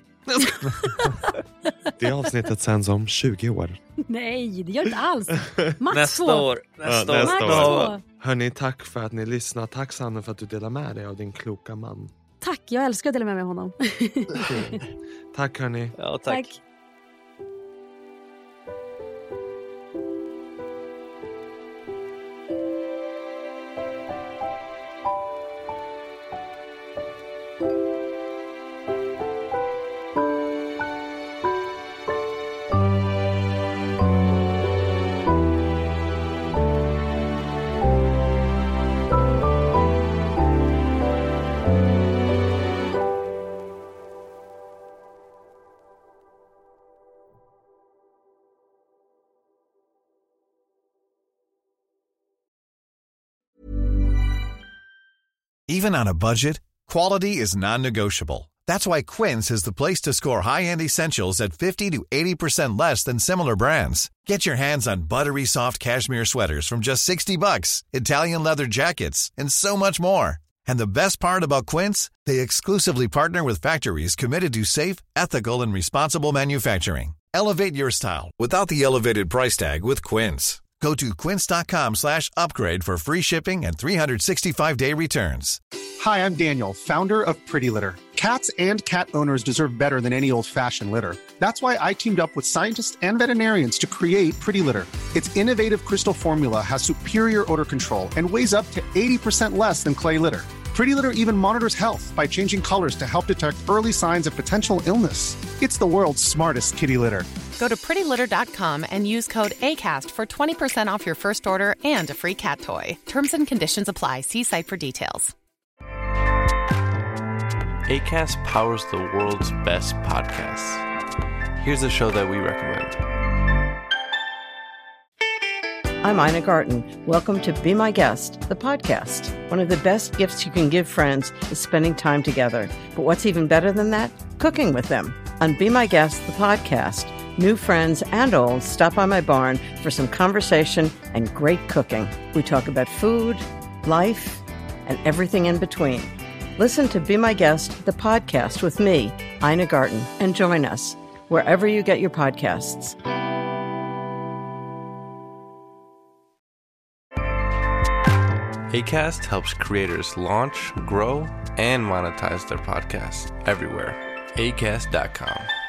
Det avsnittet sänds om 20 år. Nej, det gör inte alls. Max nästa år. Hörni, tack för att ni lyssnar. Tack Sanna för att du delar med dig av din kloka man. Tack, jag älskar att dela med mig av honom. Tack hörni. Ja, tack. Even on a budget, quality is non-negotiable. That's why Quince is the place to score high-end essentials at 50 to 80% less than similar brands. Get your hands on buttery soft cashmere sweaters from just $60, Italian leather jackets, and so much more. And the best part about Quince, they exclusively partner with factories committed to safe, ethical, and responsible manufacturing. Elevate your style without the elevated price tag with Quince. Go to quince.com/upgrade for free shipping and 365-day returns. Hi, I'm Daniel, founder of Pretty Litter. Cats and cat owners deserve better than any old-fashioned litter. That's why I teamed up with scientists and veterinarians to create Pretty Litter. Its innovative crystal formula has superior odor control and weighs up to 80% less than clay litter. Pretty Litter even monitors health by changing colors to help detect early signs of potential illness. It's the world's smartest kitty litter. Go to prettylitter.com and use code ACAST for 20% off your first order and a free cat toy. Terms and conditions apply. See site for details. Acast powers the world's best podcasts. Here's a show that we recommend. I'm Ina Garten. Welcome to Be My Guest, the podcast. One of the best gifts you can give friends is spending time together. But what's even better than that? Cooking with them. On Be My Guest, the podcast, new friends and old stop by my barn for some conversation and great cooking. We talk about food, life, and everything in between. Listen to Be My Guest, the podcast with me, Ina Garten, and join us wherever you get your podcasts. Acast helps creators launch, grow, and monetize their podcasts everywhere. Acast.com.